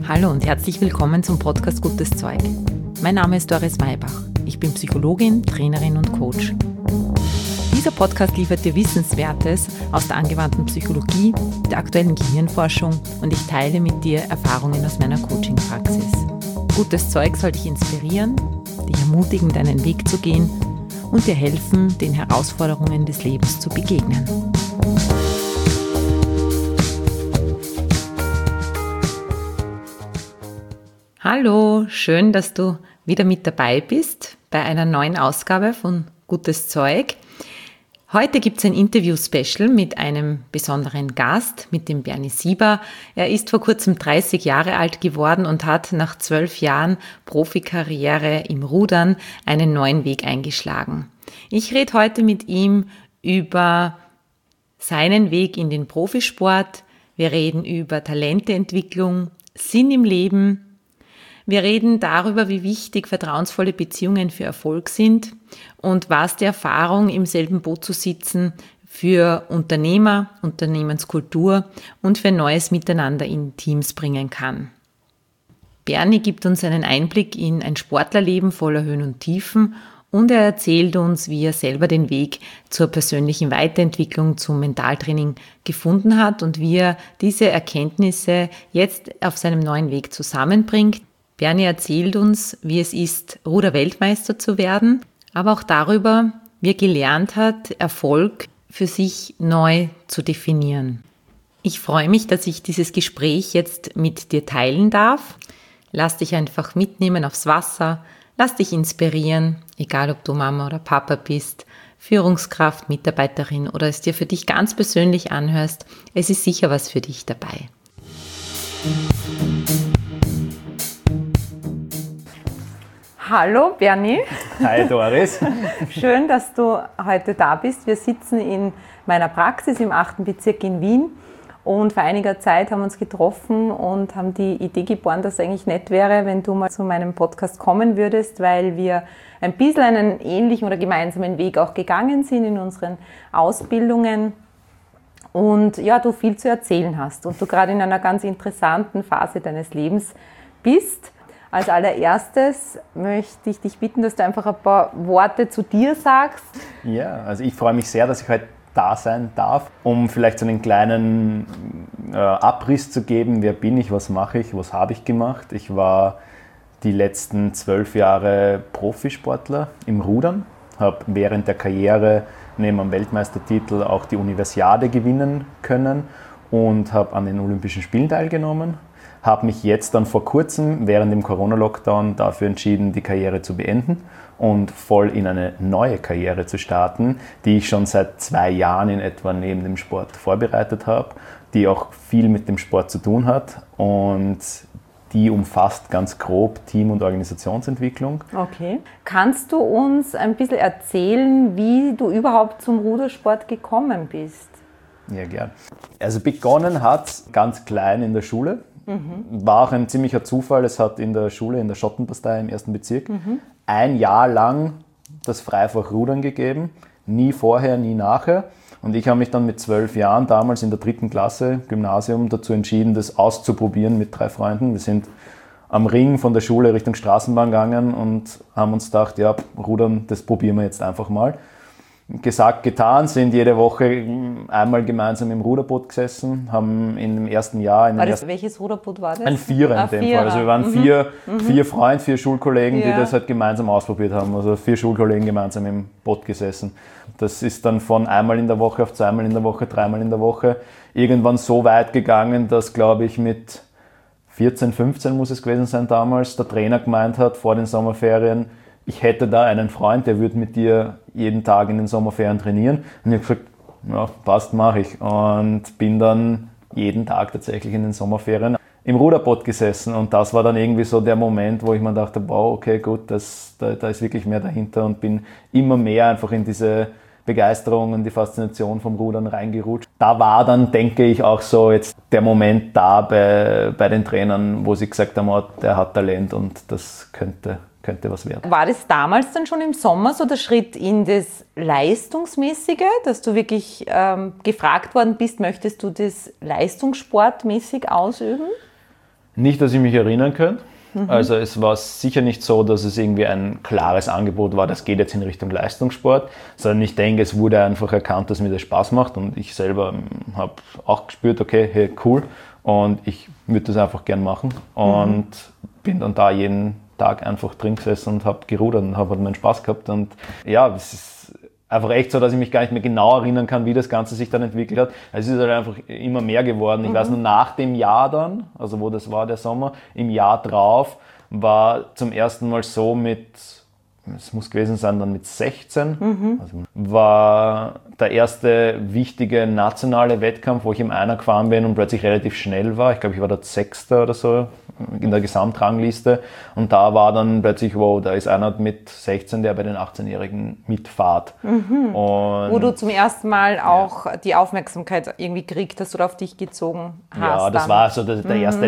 Hallo und herzlich willkommen zum Podcast Gutes Zeug. Mein Name ist Doris Maybach. Ich bin Psychologin, Trainerin und Coach. Dieser Podcast liefert dir Wissenswertes aus der angewandten Psychologie, der aktuellen Gehirnforschung und ich teile mit dir Erfahrungen aus meiner Coaching-Praxis. Gutes Zeug soll dich inspirieren, dich ermutigen, deinen Weg zu gehen und dir helfen, den Herausforderungen des Lebens zu begegnen. Hallo, schön, dass du wieder mit dabei bist bei einer neuen Ausgabe von Gutes Zeug. Heute gibt es ein Interview-Special mit einem besonderen Gast, mit dem Bernie Sieber. Er ist vor kurzem 30 Jahre alt geworden und hat nach 12 Jahren Profikarriere im Rudern einen neuen Weg eingeschlagen. Ich rede heute mit ihm über seinen Weg in den Profisport. Wir reden über Talenteentwicklung, Sinn im Leben. Wir reden darüber, wie wichtig vertrauensvolle Beziehungen für Erfolg sind und was die Erfahrung, im selben Boot zu sitzen, für Unternehmer, Unternehmenskultur und für neues Miteinander in Teams bringen kann. Bernie gibt uns einen Einblick in ein Sportlerleben voller Höhen und Tiefen und er erzählt uns, wie er selber den Weg zur persönlichen Weiterentwicklung, zum Mentaltraining gefunden hat und wie er diese Erkenntnisse jetzt auf seinem neuen Weg zusammenbringt. Bernie erzählt uns, wie es ist, Ruder-Weltmeister zu werden, aber auch darüber, wie er gelernt hat, Erfolg für sich neu zu definieren. Ich freue mich, dass ich dieses Gespräch jetzt mit dir teilen darf. Lass dich einfach mitnehmen aufs Wasser, lass dich inspirieren, egal ob du Mama oder Papa bist, Führungskraft, Mitarbeiterin oder es dir für dich ganz persönlich anhörst. Es ist sicher was für dich dabei. Hallo Bernie. Hi Doris. Schön, dass du heute da bist. Wir sitzen in meiner Praxis im 8. Bezirk in Wien und vor einiger Zeit haben wir uns getroffen und haben die Idee geboren, dass es eigentlich nett wäre, wenn du mal zu meinem Podcast kommen würdest, weil wir ein bisschen einen ähnlichen oder gemeinsamen Weg auch gegangen sind in unseren Ausbildungen und ja, du viel zu erzählen hast und du gerade in einer ganz interessanten Phase deines Lebens bist. Als allererstes möchte ich dich bitten, dass du einfach ein paar Worte zu dir sagst. Ja, also ich freue mich sehr, dass ich heute da sein darf, um vielleicht so einen kleinen Abriss zu geben. Wer bin ich, was mache ich, was habe ich gemacht? Ich war die letzten 12 Jahre Profisportler im Rudern, habe während der Karriere neben dem Weltmeistertitel auch die Universiade gewinnen können und habe an den Olympischen Spielen teilgenommen. Habe mich jetzt dann vor kurzem während dem Corona-Lockdown dafür entschieden, die Karriere zu beenden und voll in eine neue Karriere zu starten, die ich schon seit 2 Jahren in etwa neben dem Sport vorbereitet habe, die auch viel mit dem Sport zu tun hat und die umfasst ganz grob Team- und Organisationsentwicklung. Okay. Kannst du uns ein bisschen erzählen, wie du überhaupt zum Rudersport gekommen bist? Ja, gern. Also begonnen hat es ganz klein in der Schule. War auch ein ziemlicher Zufall. Es hat in der Schule, in der Schottenpastei im 1. Bezirk, 1 Jahr lang das Freifach Rudern gegeben. Nie vorher, nie nachher. Und ich habe mich dann mit 12 Jahren, damals in der 3. Klasse, Gymnasium, dazu entschieden, das auszuprobieren mit 3 Freunden. Wir sind am Ring von der Schule Richtung Straßenbahn gegangen und haben uns gedacht, ja, Rudern, das probieren wir jetzt einfach mal. Gesagt, getan, sind jede Woche einmal gemeinsam im Ruderboot gesessen, haben in dem ersten Jahr... Welches Ruderboot war das? Ein Vierer in dem Fall. Also wir waren 4 Freunde, 4 Schulkollegen, die das halt gemeinsam ausprobiert haben. Also 4 Schulkollegen gemeinsam im Boot gesessen. Das ist dann von einmal in der Woche auf 2-mal in der Woche, 3-mal in der Woche irgendwann so weit gegangen, dass, glaube ich, mit 14, 15 muss es gewesen sein damals, der Trainer gemeint hat vor den Sommerferien, ich hätte da einen Freund, der würde mit dir jeden Tag in den Sommerferien trainieren. Und ich habe gesagt, ja, passt, mache ich. Und bin dann jeden Tag tatsächlich in den Sommerferien im Ruderboot gesessen. Und das war dann irgendwie so der Moment, wo ich mir dachte, wow, okay, gut, da ist wirklich mehr dahinter und bin immer mehr einfach in diese Begeisterung und die Faszination vom Rudern reingerutscht. Da war dann, denke ich, auch so jetzt der Moment da bei den Trainern, wo sie gesagt haben, oh, der hat Talent und das könnte was werden. War das damals dann schon im Sommer so der Schritt in das Leistungsmäßige, dass du wirklich gefragt worden bist, möchtest du das leistungssportmäßig ausüben? Nicht, dass ich mich erinnern könnte. Also es war sicher nicht so, dass es irgendwie ein klares Angebot war, das geht jetzt in Richtung Leistungssport, sondern ich denke, es wurde einfach erkannt, dass mir das Spaß macht und ich selber habe auch gespürt, okay, hey, cool und ich würde das einfach gern machen und bin dann da jeden Tag einfach drin gesessen und habe gerudert und habe halt meinen Spaß gehabt und ja, es ist einfach echt so, dass ich mich gar nicht mehr genau erinnern kann, wie das Ganze sich dann entwickelt hat. Es ist halt einfach immer mehr geworden. Ich weiß nur, nach dem Jahr dann, also wo das war, der Sommer, im Jahr drauf, war zum ersten Mal so es muss gewesen sein, dann mit 16, also war der erste wichtige nationale Wettkampf, wo ich im Einer gefahren bin und plötzlich relativ schnell war. Ich glaube, ich war der Sechste oder so in der Gesamtrangliste und da war dann plötzlich, wow, da ist einer mit 16, der bei den 18-Jährigen mitfährt. Und wo du zum ersten Mal auch die Aufmerksamkeit irgendwie gekriegt hast oder auf dich gezogen hast. Ja, das war so die erste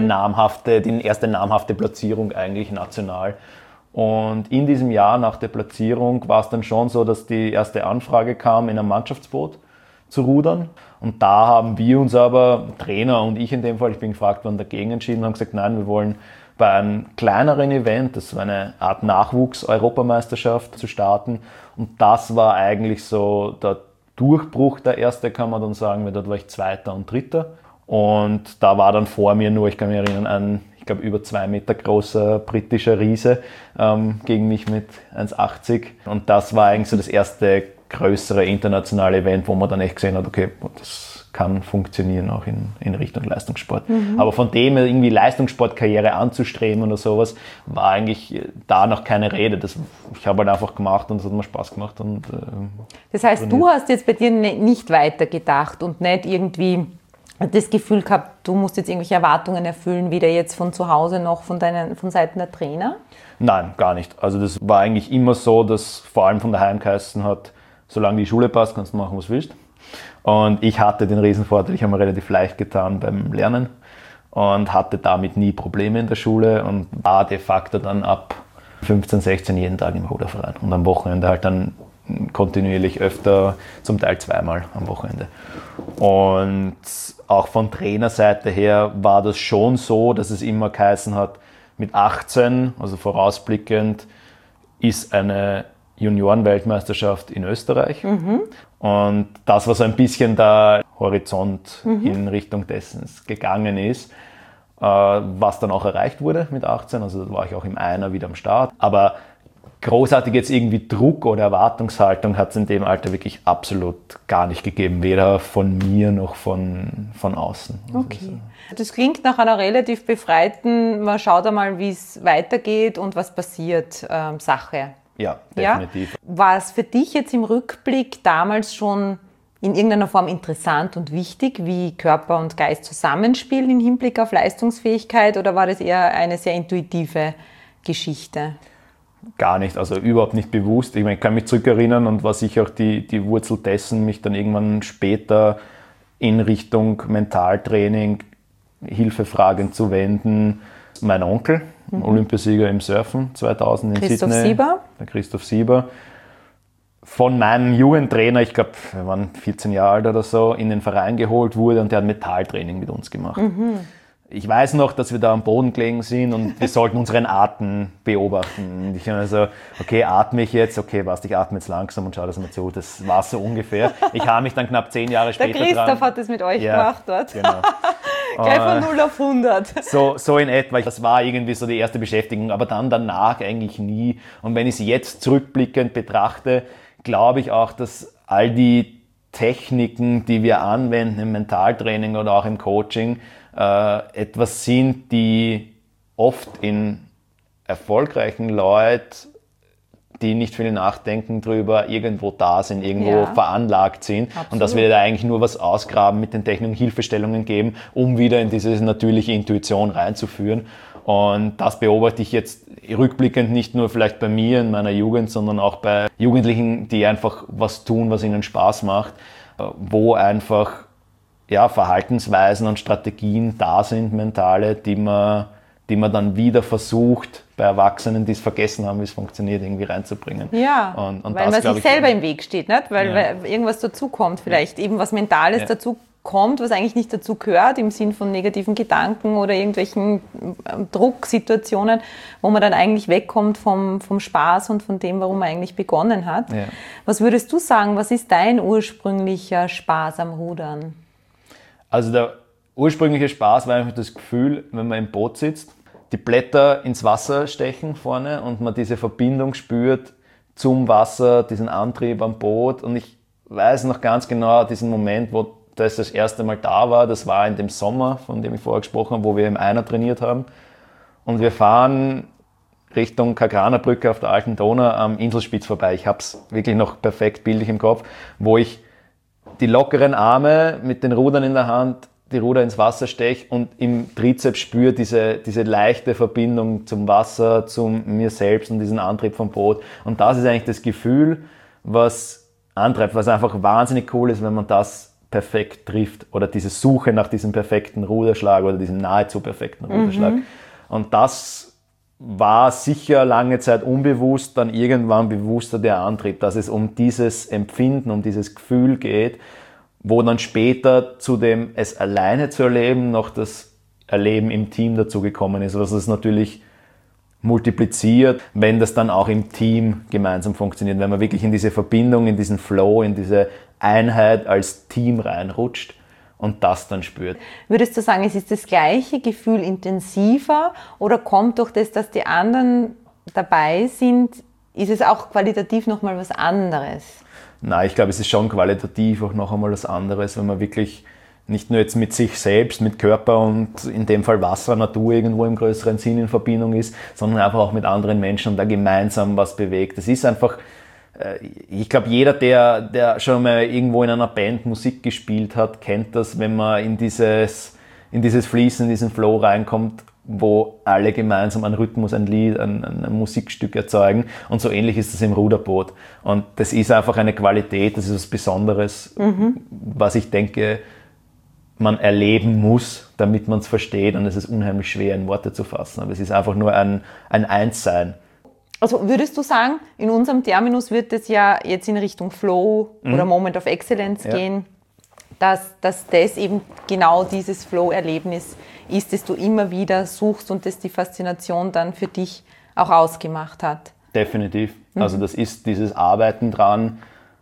namhafte Platzierung eigentlich national. Und in diesem Jahr nach der Platzierung war es dann schon so, dass die erste Anfrage kam, in einem Mannschaftsboot zu rudern. Und da haben wir uns aber, Trainer und ich in dem Fall, ich bin gefragt worden, dagegen entschieden, haben gesagt, nein, wir wollen bei einem kleineren Event, das war eine Art Nachwuchs-Europameisterschaft, zu starten. Und das war eigentlich so der Durchbruch, der erste, kann man dann sagen, weil dort war ich Zweiter und Dritter. Und da war dann vor mir nur, ich kann mich erinnern, ein, ich glaube, über 2 Meter großer britischer Riese gegen mich mit 1,80. Und das war eigentlich so das erste größere internationale Event, wo man dann echt gesehen hat, okay, das kann funktionieren auch in Richtung Leistungssport. Aber von dem irgendwie Leistungssportkarriere anzustreben oder sowas, war eigentlich da noch keine Rede. Ich habe halt einfach gemacht und es hat mir Spaß gemacht. Und, das heißt, du hast jetzt bei dir nicht weitergedacht und nicht irgendwie das Gefühl gehabt, du musst jetzt irgendwelche Erwartungen erfüllen, weder jetzt von zu Hause noch von Seiten der Trainer? Nein, gar nicht. Also das war eigentlich immer so, dass vor allem von daheim geheißen hat, solange die Schule passt, kannst du machen, was du willst. Und ich hatte den Riesenvorteil, ich habe mir relativ leicht getan beim Lernen und hatte damit nie Probleme in der Schule und war de facto dann ab 15, 16 jeden Tag im Ruderverein und am Wochenende halt dann kontinuierlich öfter, zum Teil 2-mal am Wochenende. Und auch von Trainerseite her war das schon so, dass es immer geheißen hat, mit 18, also vorausblickend, ist eine Juniorenweltmeisterschaft in Österreich. Und das war so ein bisschen der Horizont in Richtung dessen es gegangen ist, was dann auch erreicht wurde mit 18. Also da war ich auch im Einer wieder am Start. Aber großartig jetzt irgendwie Druck oder Erwartungshaltung hat es in dem Alter wirklich absolut gar nicht gegeben, weder von mir noch von außen. Okay. Das klingt nach einer relativ befreiten, man schaut einmal, wie es weitergeht und was passiert, Sache. Ja, definitiv. Ja? War es für dich jetzt im Rückblick damals schon in irgendeiner Form interessant und wichtig, wie Körper und Geist zusammenspielen im Hinblick auf Leistungsfähigkeit, oder war das eher eine sehr intuitive Geschichte? Gar nicht, also überhaupt nicht bewusst. Ich meine, ich kann mich zurückerinnern und war sicher auch die Wurzel dessen, mich dann irgendwann später in Richtung Mentaltraining, Hilfefragen zu wenden. Mein Onkel, Olympiasieger im Surfen 2000 in Christoph Sydney. Sieber. Der Christoph Sieber. Von meinem Jugendtrainer, ich glaube, wir waren 14 Jahre alt oder so, in den Verein geholt wurde und der hat Mentaltraining mit uns gemacht. Ich weiß noch, dass wir da am Boden gelegen sind und wir sollten unseren Atem beobachten. Und ich habe so, okay, atme ich jetzt? Okay, was, ich atme jetzt langsam und schau das mal zu. Das war so ungefähr. Ich habe mich dann knapp 10 Jahre später Der Christoph hat das mit euch gemacht dort. Genau. Gleich von 0 auf 100. So in etwa. Das war irgendwie so die erste Beschäftigung, aber dann danach eigentlich nie. Und wenn ich sie jetzt zurückblickend betrachte, glaube ich auch, dass all die Techniken, die wir anwenden im Mentaltraining oder auch im Coaching, etwas sind, die oft in erfolgreichen Leuten, die nicht viel nachdenken drüber, irgendwo da sind, irgendwo veranlagt sind. Absolut. Und dass wir da eigentlich nur was ausgraben, mit den Techniken Hilfestellungen geben, um wieder in diese natürliche Intuition reinzuführen. Und das beobachte ich jetzt rückblickend nicht nur vielleicht bei mir in meiner Jugend, sondern auch bei Jugendlichen, die einfach was tun, was ihnen Spaß macht, wo einfach Verhaltensweisen und Strategien da sind, mentale, die man dann wieder versucht, bei Erwachsenen, die es vergessen haben, wie es funktioniert, irgendwie reinzubringen. Ja, und weil das, man sich selber im Weg steht, nicht? Weil irgendwas dazukommt vielleicht, eben was Mentales dazu kommt, was eigentlich nicht dazu gehört, im Sinn von negativen Gedanken oder irgendwelchen Drucksituationen, wo man dann eigentlich wegkommt vom Spaß und von dem, warum man eigentlich begonnen hat. Ja. Was würdest du sagen, was ist dein ursprünglicher Spaß am Rudern? Also der ursprüngliche Spaß war einfach das Gefühl, wenn man im Boot sitzt, die Blätter ins Wasser stechen vorne und man diese Verbindung spürt zum Wasser, diesen Antrieb am Boot. Und ich weiß noch ganz genau diesen Moment, wo das erste Mal da war. Das war in dem Sommer, von dem ich vorher gesprochen habe, wo wir im Einer trainiert haben. Und wir fahren Richtung Kagranerbrücke auf der Alten Donau am Inselspitz vorbei. Ich habe es wirklich noch perfekt bildlich im Kopf, wo ich die lockeren Arme mit den Rudern in der Hand, die Ruder ins Wasser steche und im Trizeps spüre diese leichte Verbindung zum Wasser, zu mir selbst und diesen Antrieb vom Boot. Und das ist eigentlich das Gefühl, was antreibt, was einfach wahnsinnig cool ist, wenn man das perfekt trifft oder diese Suche nach diesem perfekten Ruderschlag oder diesem nahezu perfekten Ruderschlag. Und das war sicher lange Zeit unbewusst, dann irgendwann bewusster der Antrieb, dass es um dieses Empfinden, um dieses Gefühl geht, wo dann später zu dem es alleine zu erleben noch das Erleben im Team dazugekommen ist, was es natürlich multipliziert, wenn das dann auch im Team gemeinsam funktioniert, wenn man wirklich in diese Verbindung, in diesen Flow, in diese Einheit als Team reinrutscht und das dann spürt. Würdest du sagen, es ist das gleiche Gefühl intensiver oder kommt durch das, dass die anderen dabei sind, ist es auch qualitativ nochmal was anderes? Nein, ich glaube, es ist schon qualitativ auch noch einmal was anderes, wenn man wirklich nicht nur jetzt mit sich selbst, mit Körper und in dem Fall Wasser, Natur irgendwo im größeren Sinn in Verbindung ist, sondern einfach auch mit anderen Menschen und da gemeinsam was bewegt. Das ist einfach, ich glaube, jeder, der schon mal irgendwo in einer Band Musik gespielt hat, kennt das, wenn man in dieses Fließen, in diesen Flow reinkommt, wo alle gemeinsam einen Rhythmus, ein Lied, ein Musikstück erzeugen. Und so ähnlich ist das im Ruderboot. Und das ist einfach eine Qualität, das ist was Besonderes, was ich denke, man erleben muss, damit man es versteht. Und es ist unheimlich schwer in Worte zu fassen. Aber es ist einfach nur ein Einssein. Also würdest du sagen, in unserem Terminus wird es ja jetzt in Richtung Flow oder Moment of Excellence gehen, dass das eben genau dieses Flow-Erlebnis ist, das du immer wieder suchst und das die Faszination dann für dich auch ausgemacht hat? Definitiv. Also das ist dieses Arbeiten dran,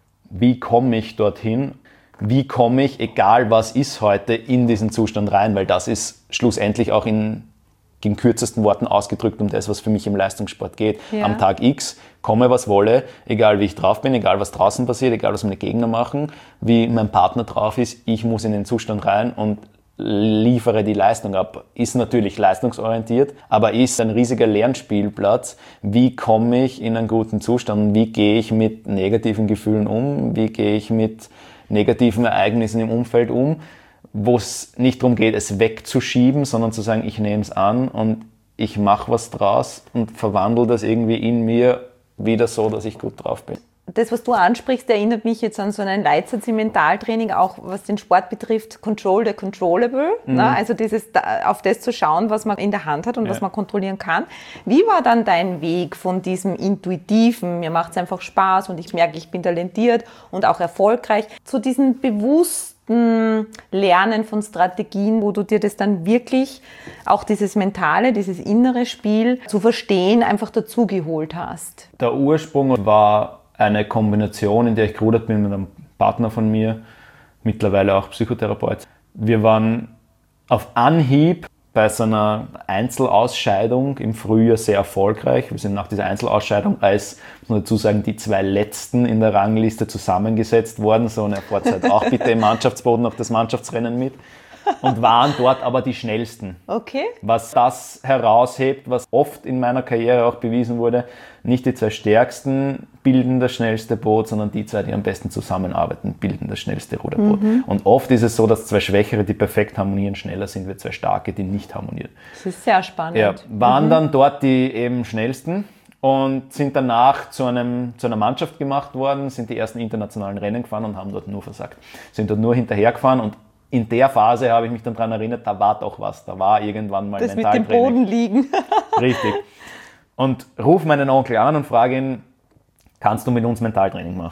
wie komme ich dorthin, wie komme ich, egal was ist heute, in diesen Zustand rein, weil das ist schlussendlich auch in kürzesten Worten ausgedrückt um das, was für mich im Leistungssport geht. Ja. Am Tag X, komme was wolle, egal wie ich drauf bin, egal was draußen passiert, egal was meine Gegner machen, wie mein Partner drauf ist, ich muss in den Zustand rein und liefere die Leistung ab. Ist natürlich leistungsorientiert, aber ist ein riesiger Lernspielplatz. Wie komme ich in einen guten Zustand? Wie gehe ich mit negativen Gefühlen um? Wie gehe ich mit negativen Ereignissen im Umfeld um? Wo es nicht darum geht, es wegzuschieben, sondern zu sagen, ich nehme es an und ich mache was draus und verwandle das irgendwie in mir wieder so, dass ich gut drauf bin. Das, was du ansprichst, erinnert mich jetzt an so einen Leitsatz im Mentaltraining, auch was den Sport betrifft, Control the Controllable. Also auf das zu schauen, was man in der Hand hat und was man kontrollieren kann. Wie war dann dein Weg von diesem Intuitiven, mir macht es einfach Spaß und ich merke, ich bin talentiert und auch erfolgreich, zu diesem bewussten Lernen von Strategien, wo du dir das dann wirklich, auch dieses mentale, dieses innere Spiel zu verstehen, einfach dazugeholt hast? Der Ursprung war eine Kombination, in der ich gerudert bin mit einem Partner von mir, mittlerweile auch Psychotherapeut. Wir waren auf Anhieb bei so einer Einzelausscheidung im Frühjahr sehr erfolgreich. Wir sind nach dieser Einzelausscheidung als, muss man dazu sagen, die 2 Letzten in der Rangliste zusammengesetzt worden. So eine Vorzeit auch bitte im Mannschaftsboden noch das Mannschaftsrennen mit. Und waren dort aber die Schnellsten. Okay. Was das heraushebt, was oft in meiner Karriere auch bewiesen wurde, nicht die 2 Stärksten bilden das schnellste Boot, sondern die 2, die am besten zusammenarbeiten, bilden das schnellste Ruderboot. Und oft ist es so, dass 2 Schwächere, die perfekt harmonieren, schneller sind wie 2 Starke, die nicht harmonieren. Das ist sehr spannend. Ja, waren dann dort die eben Schnellsten und sind danach zu einer Mannschaft gemacht worden, sind die ersten internationalen Rennen gefahren und haben dort nur versagt. Sind dort nur hinterhergefahren und in der Phase habe ich mich dann daran erinnert, da war doch was, da war irgendwann mal das Mentaltraining. Das mit dem Boden liegen. Richtig. Und rufe meinen Onkel an und frage ihn, kannst du mit uns Mentaltraining machen?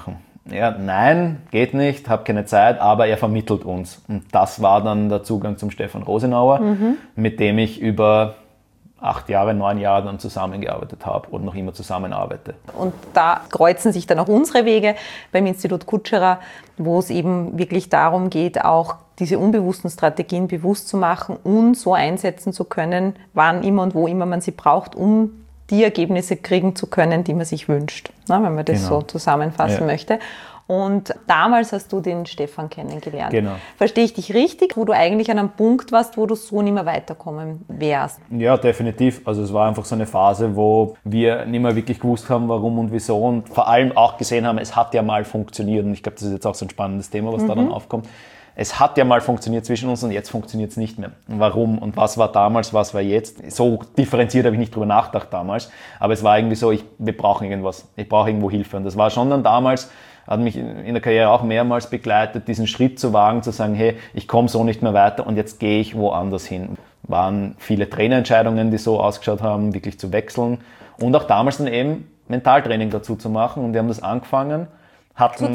ja, nein, geht nicht, habe keine Zeit, aber er vermittelt uns. Und das war dann der Zugang zum Stefan Rosenauer, mit dem ich über 8 Jahre, 9 Jahre dann zusammengearbeitet habe und noch immer zusammenarbeite. Und da kreuzen sich dann auch unsere Wege beim Institut Kutscherer, wo es eben wirklich darum geht, auch diese unbewussten Strategien bewusst zu machen und so einsetzen zu können, wann immer und wo immer man sie braucht, um die Ergebnisse kriegen zu können, die man sich wünscht, wenn man das so zusammenfassen möchte. Und damals hast du den Stefan kennengelernt. Genau. Verstehe ich dich richtig, wo du eigentlich an einem Punkt warst, wo du so nicht mehr weiterkommen wärst? Ja, definitiv. Also es war einfach so eine Phase, wo wir nicht mehr wirklich gewusst haben, warum und wieso und vor allem auch gesehen haben, es hat ja mal funktioniert. Und ich glaube, das ist jetzt auch so ein spannendes Thema, was da dann aufkommt. Es hat ja mal funktioniert zwischen uns und jetzt funktioniert es nicht mehr. Warum und was war damals, was war jetzt? So differenziert habe ich nicht drüber nachgedacht damals, aber es war irgendwie so, wir brauchen irgendwas, ich brauche irgendwo Hilfe. Und das war schon dann damals, hat mich in der Karriere auch mehrmals begleitet, diesen Schritt zu wagen, zu sagen, hey, ich komme so nicht mehr weiter und jetzt gehe ich woanders hin. Waren viele Trainerentscheidungen, die so ausgeschaut haben, wirklich zu wechseln und auch damals dann eben Mentaltraining dazu zu machen und wir haben das angefangen. Zu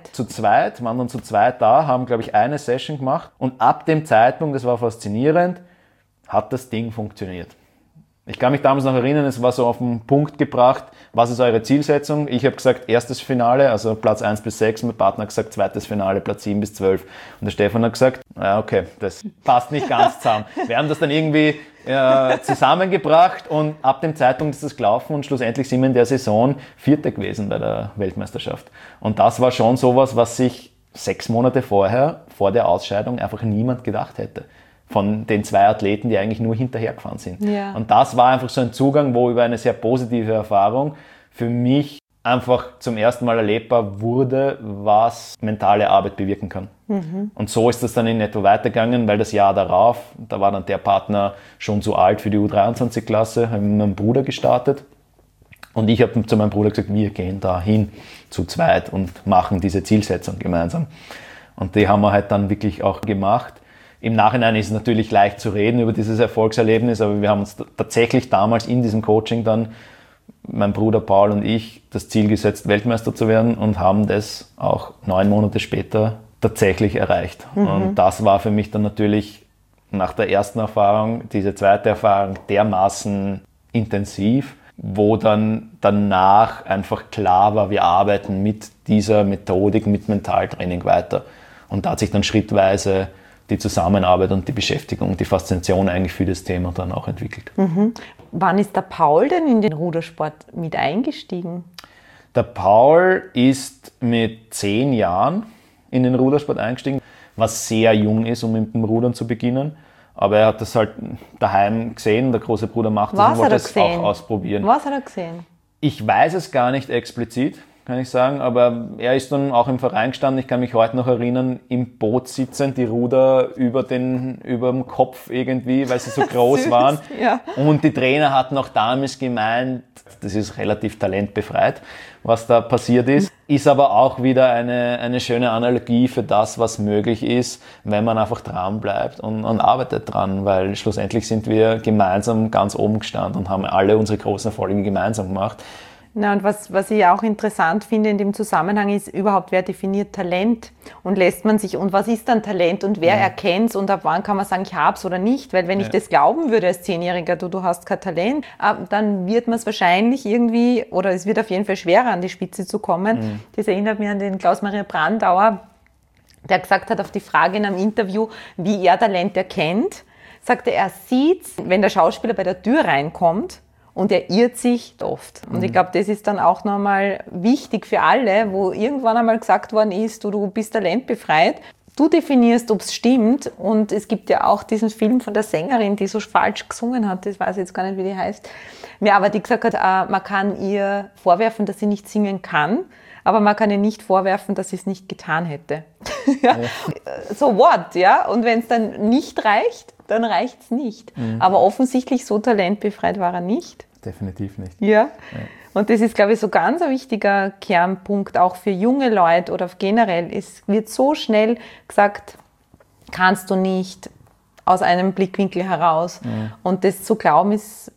zweit, waren dann zu zweit da, haben, glaube ich, eine Session gemacht und ab dem Zeitpunkt, das war faszinierend, hat das Ding funktioniert. Ich kann mich damals noch erinnern, es war so auf den Punkt gebracht, was ist eure Zielsetzung? Ich habe gesagt, erstes Finale, also Platz 1 bis 6, mein Partner hat gesagt, zweites Finale, Platz 7 bis 12. Und der Stefan hat gesagt, ja okay, das passt nicht ganz zusammen. Wir haben das dann irgendwie zusammengebracht und ab dem Zeitpunkt ist das gelaufen und schlussendlich sind wir in der Saison Vierte gewesen bei der Weltmeisterschaft. Und das war schon sowas, was sich 6 Monate vorher, vor der Ausscheidung, einfach niemand gedacht hätte. Von den 2 Athleten, die eigentlich nur hinterhergefahren sind. Ja. Und das war einfach so ein Zugang, wo über eine sehr positive Erfahrung für mich einfach zum ersten Mal erlebbar wurde, was mentale Arbeit bewirken kann. Und so ist das dann in etwa weitergegangen, weil das Jahr darauf, da war dann der Partner schon zu alt für die U23-Klasse, haben mit meinem Bruder gestartet. Und ich habe zu meinem Bruder gesagt, wir gehen da hin zu zweit und machen diese Zielsetzung gemeinsam. Und die haben wir halt dann wirklich auch gemacht. Im Nachhinein ist es natürlich leicht zu reden über dieses Erfolgserlebnis, aber wir haben uns tatsächlich damals in diesem Coaching dann, mein Bruder Paul und ich, das Ziel gesetzt, Weltmeister zu werden und haben das auch 9 Monate später tatsächlich erreicht. Und das war für mich dann natürlich nach der ersten Erfahrung, diese zweite Erfahrung dermaßen intensiv, wo dann danach einfach klar war, wir arbeiten mit dieser Methodik, mit Mentaltraining weiter. Und da hat sich dann schrittweise die Zusammenarbeit und die Beschäftigung, die Faszination eigentlich für das Thema dann auch entwickelt. Wann ist der Paul denn in den Rudersport mit eingestiegen? Der Paul ist mit 10 Jahren in den Rudersport eingestiegen, was sehr jung ist, um mit dem Rudern zu beginnen. Aber er hat das halt daheim gesehen, der große Bruder macht das und wollte es auch ausprobieren. Was hat er gesehen? Ich weiß es gar nicht explizit, kann ich sagen, aber er ist dann auch im Verein gestanden. Ich kann mich heute noch erinnern, im Boot sitzend, die Ruder über dem Kopf irgendwie, weil sie so groß waren. Ja. Und die Trainer hatten auch damals gemeint, das ist relativ talentbefreit, was da passiert ist. Ist aber auch wieder eine schöne Analogie für das, was möglich ist, wenn man einfach dran bleibt und arbeitet dran, weil schlussendlich sind wir gemeinsam ganz oben gestanden und haben alle unsere großen Erfolge gemeinsam gemacht. Na, und was ich auch interessant finde in dem Zusammenhang ist überhaupt, wer definiert Talent und lässt man sich, und was ist dann Talent und wer erkennt es und ab wann kann man sagen, ich habe es oder nicht, weil wenn ich das glauben würde als 10-Jähriger, du hast kein Talent, dann wird man es wahrscheinlich irgendwie, oder es wird auf jeden Fall schwerer an die Spitze zu kommen. Das erinnert mich an den Klaus-Maria Brandauer, der gesagt hat auf die Frage in einem Interview, wie er Talent erkennt, sagte er sieht, wenn der Schauspieler bei der Tür reinkommt, und er irrt sich oft. Und ich glaube, das ist dann auch nochmal wichtig für alle, wo irgendwann einmal gesagt worden ist, du bist talentbefreit. Du definierst, ob es stimmt. Und es gibt ja auch diesen Film von der Sängerin, die so falsch gesungen hat. Das weiß ich jetzt gar nicht, wie die heißt. Ja, aber die gesagt hat, man kann ihr vorwerfen, dass sie nicht singen kann. Aber man kann ihr nicht vorwerfen, dass sie es nicht getan hätte. Ja. So what, ja? Und wenn es dann nicht reicht, dann reicht es nicht. Aber offensichtlich so talentbefreit war er nicht. Definitiv nicht. Ja. Und das ist, glaube ich, so ganz ein wichtiger Kernpunkt, auch für junge Leute oder generell. Es wird so schnell gesagt, kannst du nicht aus einem Blickwinkel heraus. Und das zu glauben,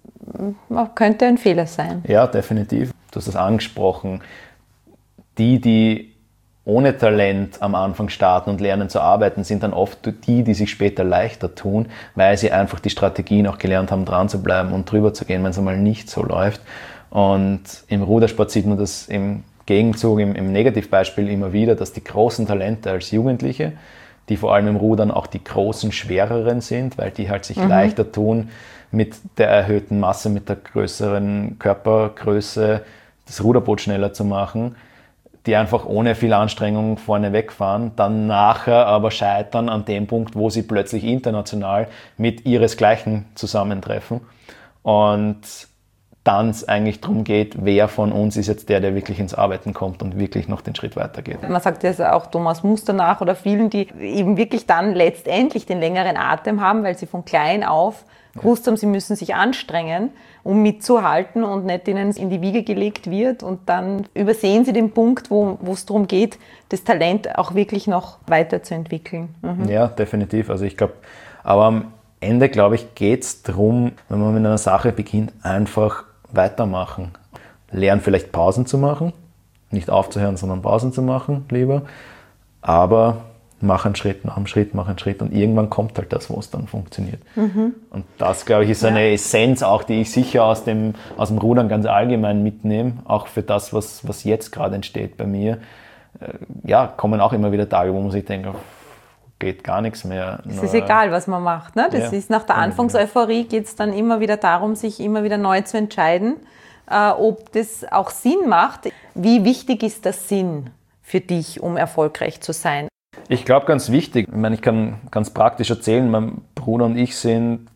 könnte ein Fehler sein. Ja, definitiv. Du hast das angesprochen. Die ohne Talent am Anfang starten und lernen zu arbeiten, sind dann oft die sich später leichter tun, weil sie einfach die Strategien auch gelernt haben, dran zu bleiben und drüber zu gehen, wenn es einmal nicht so läuft. Und im Rudersport sieht man das im Gegenzug, im Negativbeispiel immer wieder, dass die großen Talente als Jugendliche, die vor allem im Rudern auch die großen, schwereren sind, weil die halt sich leichter tun, mit der erhöhten Masse, mit der größeren Körpergröße das Ruderboot schneller zu machen, die einfach ohne viel Anstrengung vorne wegfahren, dann nachher aber scheitern an dem Punkt, wo sie plötzlich international mit ihresgleichen zusammentreffen und dann es eigentlich darum geht, wer von uns ist jetzt der wirklich ins Arbeiten kommt und wirklich noch den Schritt weitergeht. Man sagt ja auch Thomas Muster nach oder vielen, die eben wirklich dann letztendlich den längeren Atem haben, weil sie von klein auf gewusst haben, sie müssen sich anstrengen, um mitzuhalten und nicht ihnen in die Wiege gelegt wird. Und dann übersehen sie den Punkt, wo es darum geht, das Talent auch wirklich noch weiterzuentwickeln. Ja, definitiv. Also ich glaube, aber am Ende, glaube ich, geht es darum, wenn man mit einer Sache beginnt, einfach weitermachen. Lernen vielleicht Pausen zu machen, nicht aufzuhören, sondern Pausen zu machen, lieber. Aber mach einen Schritt nach einem Schritt, mach einen Schritt und irgendwann kommt halt das, wo es dann funktioniert. Und das, glaube ich, ist eine Essenz auch, die ich sicher aus dem Rudern ganz allgemein mitnehme, auch für das, was jetzt gerade entsteht bei mir. Ja, kommen auch immer wieder Tage, wo man sich denkt, geht gar nichts mehr. Es ist egal, was man macht. Ne? Das ist nach der Anfangseuphorie geht es dann immer wieder darum, sich immer wieder neu zu entscheiden, ob das auch Sinn macht. Wie wichtig ist das Sinn für dich, um erfolgreich zu sein? Ich glaube, ganz wichtig. Ich meine, ich kann ganz praktisch erzählen, mein Bruder und ich sind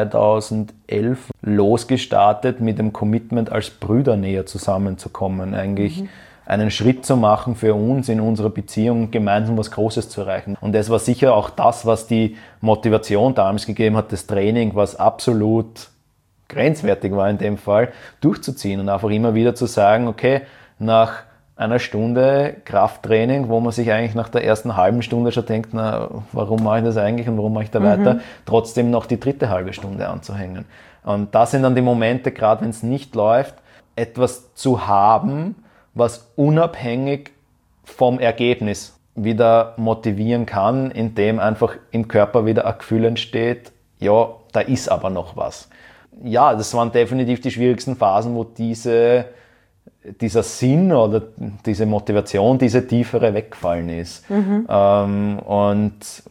2011 losgestartet mit dem Commitment, als Brüder näher zusammenzukommen, eigentlich einen Schritt zu machen für uns in unserer Beziehung, gemeinsam was Großes zu erreichen. Und das war sicher auch das, was die Motivation damals gegeben hat, das Training, was absolut grenzwertig war in dem Fall, durchzuziehen und einfach immer wieder zu sagen, okay, nach einer Stunde Krafttraining, wo man sich eigentlich nach der ersten halben Stunde schon denkt, na, warum mache ich das eigentlich und warum mache ich da weiter, trotzdem noch die dritte halbe Stunde anzuhängen. Und das sind dann die Momente, gerade wenn es nicht läuft, etwas zu haben, was unabhängig vom Ergebnis wieder motivieren kann, indem einfach im Körper wieder ein Gefühl entsteht, ja, da ist aber noch was. Ja, das waren definitiv die schwierigsten Phasen, wo dieser Sinn oder diese Motivation, diese tiefere weggefallen ist. Und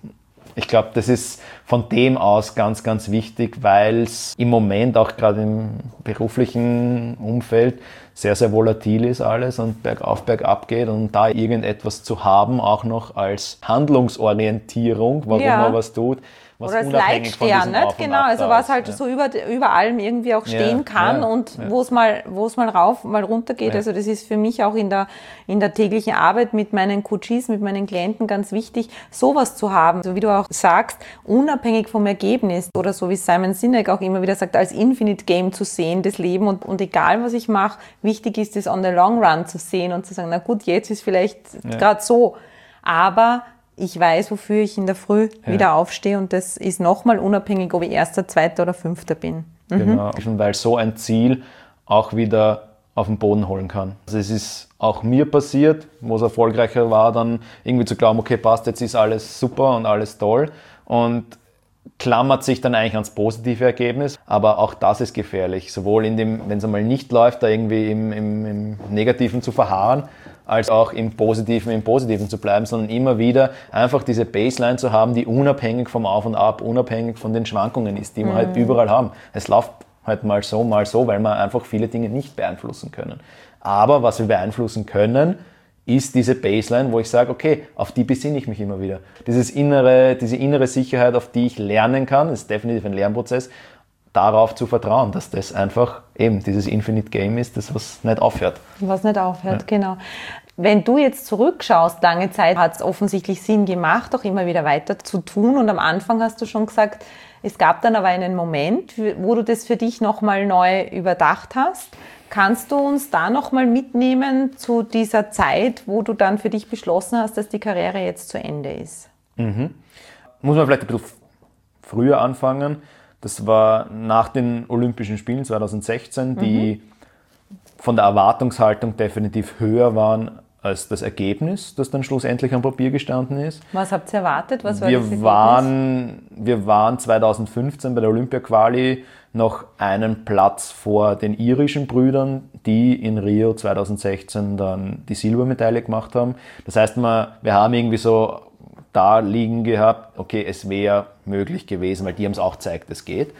ich glaube, das ist von dem aus ganz, ganz wichtig, weil es im Moment auch gerade im beruflichen Umfeld sehr, sehr volatil ist alles und bergauf, bergab geht und da irgendetwas zu haben, auch noch als Handlungsorientierung, warum man was tut, was oder als Leitstern, nicht? Genau, also was halt so über allem irgendwie auch stehen kann und wo es mal rauf, mal runter geht. Also das ist für mich auch in der täglichen Arbeit mit meinen Coaches, mit meinen Klienten ganz wichtig, sowas zu haben. So wie du auch sagst, unabhängig vom Ergebnis oder so wie Simon Sinek auch immer wieder sagt, als Infinite Game zu sehen, das Leben und egal was ich mache, wichtig ist es on the long run zu sehen und zu sagen, na gut, jetzt ist vielleicht gerade so, aber ich weiß, wofür ich in der Früh wieder aufstehe und das ist nochmal unabhängig, ob ich Erster, Zweiter oder Fünfter bin. Genau, weil so ein Ziel auch wieder auf den Boden holen kann. Also es ist auch mir passiert, wo es erfolgreicher war, dann irgendwie zu glauben, okay, passt, jetzt ist alles super und alles toll und klammert sich dann eigentlich ans positive Ergebnis, aber auch das ist gefährlich, sowohl wenn es einmal nicht läuft, da irgendwie im Negativen zu verharren, als auch im Positiven zu bleiben, sondern immer wieder einfach diese Baseline zu haben, die unabhängig vom Auf und Ab, unabhängig von den Schwankungen ist, die wir halt überall haben. Es läuft halt mal so, weil wir einfach viele Dinge nicht beeinflussen können. Aber was wir beeinflussen können, ist diese Baseline, wo ich sage, okay, auf die besinne ich mich immer wieder. Diese innere Sicherheit, auf die ich lernen kann, ist definitiv ein Lernprozess, darauf zu vertrauen, dass das einfach eben dieses Infinite Game ist, das was nicht aufhört. Was nicht aufhört, genau. Wenn du jetzt zurückschaust, lange Zeit hat es offensichtlich Sinn gemacht, auch immer wieder weiter zu tun und am Anfang hast du schon gesagt, es gab dann aber einen Moment, wo du das für dich nochmal neu überdacht hast. Kannst du uns da nochmal mitnehmen zu dieser Zeit, wo du dann für dich beschlossen hast, dass die Karriere jetzt zu Ende ist? Muss man vielleicht ein bisschen früher anfangen. Das war nach den Olympischen Spielen 2016, die von der Erwartungshaltung definitiv höher waren als das Ergebnis, das dann schlussendlich am Papier gestanden ist. Was habt ihr erwartet? Was war wir das Ergebnis? Wir waren 2015 bei der Olympia-Quali noch einen Platz vor den irischen Brüdern, die in Rio 2016 dann die Silbermedaille gemacht haben. Das heißt, wir haben irgendwie so da liegen gehabt, okay, es wäre möglich gewesen, weil die haben es auch gezeigt, es geht.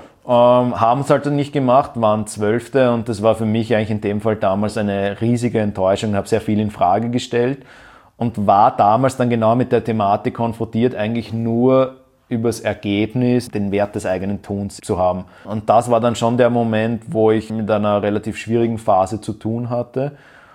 Haben es halt dann nicht gemacht, waren Zwölfte und das war für mich eigentlich in dem Fall damals eine riesige Enttäuschung. Ich habe sehr viel in Frage gestellt und war damals dann genau mit der Thematik konfrontiert, eigentlich nur übers Ergebnis den Wert des eigenen Tuns zu haben. Und das war dann schon der Moment, wo ich mit einer relativ schwierigen Phase zu tun hatte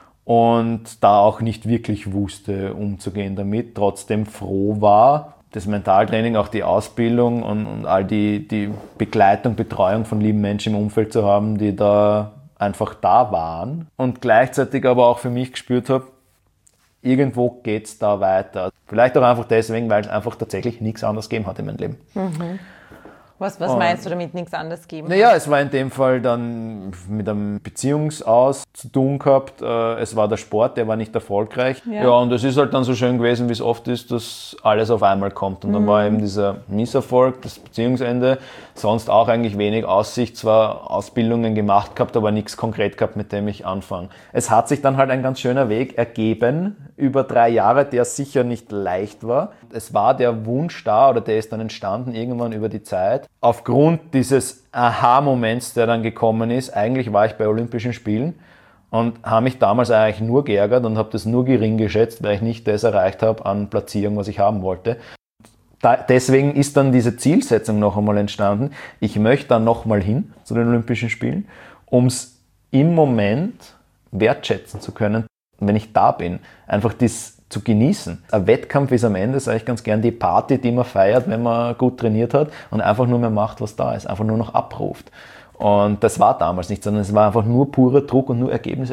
und da auch nicht wirklich wusste, umzugehen damit, trotzdem froh war, das Mentaltraining, auch die Ausbildung und all die Begleitung, Betreuung von lieben Menschen im Umfeld zu haben, die da einfach da waren und gleichzeitig aber auch für mich gespürt habe, irgendwo geht's da weiter. Vielleicht auch einfach deswegen, weil es einfach tatsächlich nichts anderes gegeben hat in meinem Leben. Mhm. Was meinst du damit, nichts anderes geben? Naja, es war in dem Fall dann mit einem Beziehungsaus zu tun gehabt. Es war der Sport, der war nicht erfolgreich. Ja, und es ist halt dann so schön gewesen, wie es oft ist, dass alles auf einmal kommt. Und dann war eben dieser Misserfolg, das Beziehungsende. Sonst auch eigentlich wenig Aussicht, zwar Ausbildungen gemacht gehabt, aber nichts konkret gehabt, mit dem ich anfange. Es hat sich dann halt ein ganz schöner Weg ergeben, über 3 Jahre, der sicher nicht leicht war. Es war der Wunsch da, oder der ist dann entstanden irgendwann über die Zeit. Aufgrund dieses Aha-Moments, der dann gekommen ist, eigentlich war ich bei Olympischen Spielen und habe mich damals eigentlich nur geärgert und habe das nur gering geschätzt, weil ich nicht das erreicht habe an Platzierung, was ich haben wollte. Deswegen ist dann diese Zielsetzung noch einmal entstanden. Ich möchte dann nochmal hin zu den Olympischen Spielen, um es im Moment wertschätzen zu können, wenn ich da bin, einfach das zu genießen. Ein Wettkampf ist am Ende, sage ich ganz gern, die Party, die man feiert, wenn man gut trainiert hat und einfach nur mehr macht, was da ist, einfach nur noch abruft. Und das war damals nicht, sondern es war einfach nur purer Druck und nur Ergebnis,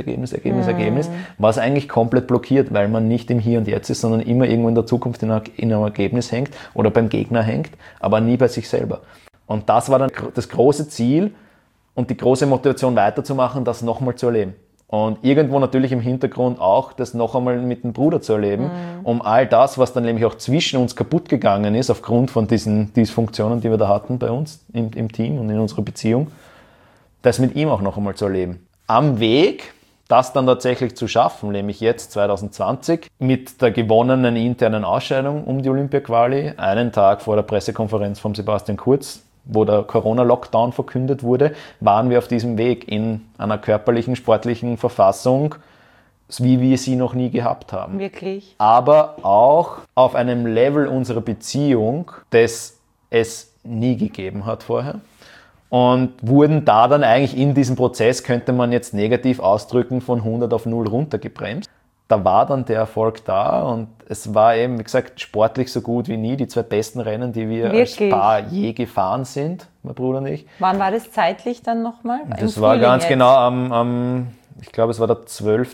was eigentlich komplett blockiert, weil man nicht im Hier und Jetzt ist, sondern immer irgendwo in der Zukunft in einem Ergebnis hängt oder beim Gegner hängt, aber nie bei sich selber. Und das war dann das große Ziel und die große Motivation weiterzumachen, das nochmal zu erleben. Und irgendwo natürlich im Hintergrund auch das noch einmal mit dem Bruder zu erleben, um all das, was dann nämlich auch zwischen uns kaputt gegangen ist, aufgrund von diesen Dysfunktionen, die wir da hatten bei uns im Team und in unserer Beziehung, das mit ihm auch noch einmal zu erleben. Am Weg, das dann tatsächlich zu schaffen, nämlich jetzt 2020, mit der gewonnenen internen Ausscheidung um die Olympia-Quali, einen Tag vor der Pressekonferenz von Sebastian Kurz, wo der Corona-Lockdown verkündet wurde, waren wir auf diesem Weg in einer körperlichen, sportlichen Verfassung, wie wir sie noch nie gehabt haben. Wirklich? Aber auch auf einem Level unserer Beziehung, das es nie gegeben hat vorher. Und wurden da dann eigentlich in diesem Prozess, könnte man jetzt negativ ausdrücken, von 100 auf 0 runtergebremst. Da war dann der Erfolg da und es war eben, wie gesagt, sportlich so gut wie nie. Die 2 besten Rennen, die wir als Paar je gefahren sind, mein Bruder und ich. Wann war das zeitlich dann nochmal? Das war ganz genau am, ich glaube es war der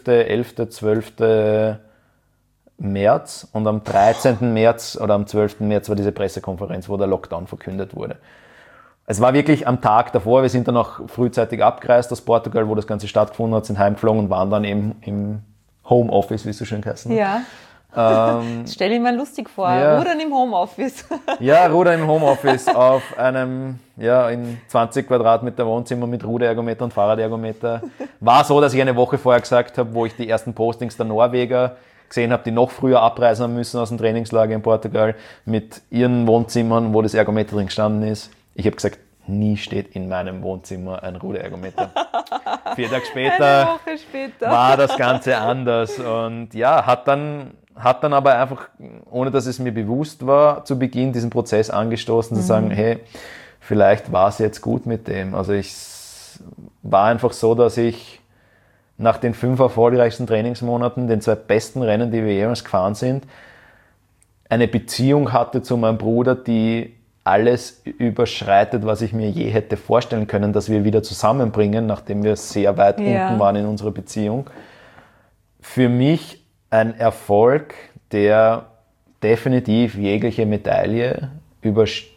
12. März und am 13. März oder am 12. März war diese Pressekonferenz, wo der Lockdown verkündet wurde. Es war wirklich am Tag davor, wir sind dann auch frühzeitig abgereist aus Portugal, wo das Ganze stattgefunden hat, sind heimgeflogen und waren dann eben im Homeoffice, wie es so schön heißt. Ne? Ja. Stell dir mal lustig vor, ja. Rudern im Homeoffice. Ja, Rudern im Homeoffice auf einem, in 20 Quadratmeter Wohnzimmer mit Ruderergometer und Fahrradergometer. War so, dass ich eine Woche vorher gesagt habe, wo ich die ersten Postings der Norweger gesehen habe, die noch früher abreisen haben müssen aus dem Trainingslager in Portugal, mit ihren Wohnzimmern, wo das Ergometer drin gestanden ist. Ich habe gesagt, nie steht in meinem Wohnzimmer ein Ruderergometer. 4 Tage später war das Ganze anders und ja, hat dann aber einfach, ohne dass es mir bewusst war, zu Beginn diesen Prozess angestoßen, zu sagen, hey, vielleicht war es jetzt gut mit dem. Also es war einfach so, dass ich nach den 5 erfolgreichsten Trainingsmonaten, den 2 besten Rennen, die wir jemals gefahren sind, eine Beziehung hatte zu meinem Bruder, die alles überschreitet, was ich mir je hätte vorstellen können, dass wir wieder zusammenbringen, nachdem wir sehr weit unten waren in unserer Beziehung. Für mich ein Erfolg, der definitiv jegliche Medaille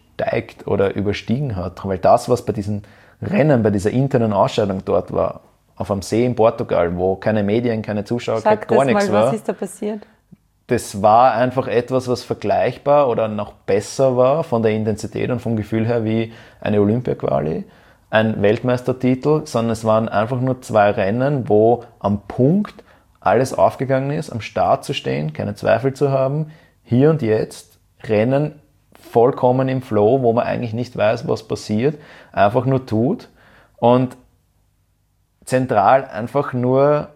übersteigt oder überstiegen hat. Weil das, was bei diesen Rennen, bei dieser internen Ausscheidung dort war, auf einem See in Portugal, wo keine Medien, keine Zuschauer, gar nichts war. Was ist da passiert? Das war einfach etwas, was vergleichbar oder noch besser war von der Intensität und vom Gefühl her wie eine Olympia-Quali, ein Weltmeistertitel, sondern es waren einfach nur 2 Rennen, wo am Punkt alles aufgegangen ist, am Start zu stehen, keine Zweifel zu haben, hier und jetzt Rennen vollkommen im Flow, wo man eigentlich nicht weiß, was passiert, einfach nur tut und zentral einfach nur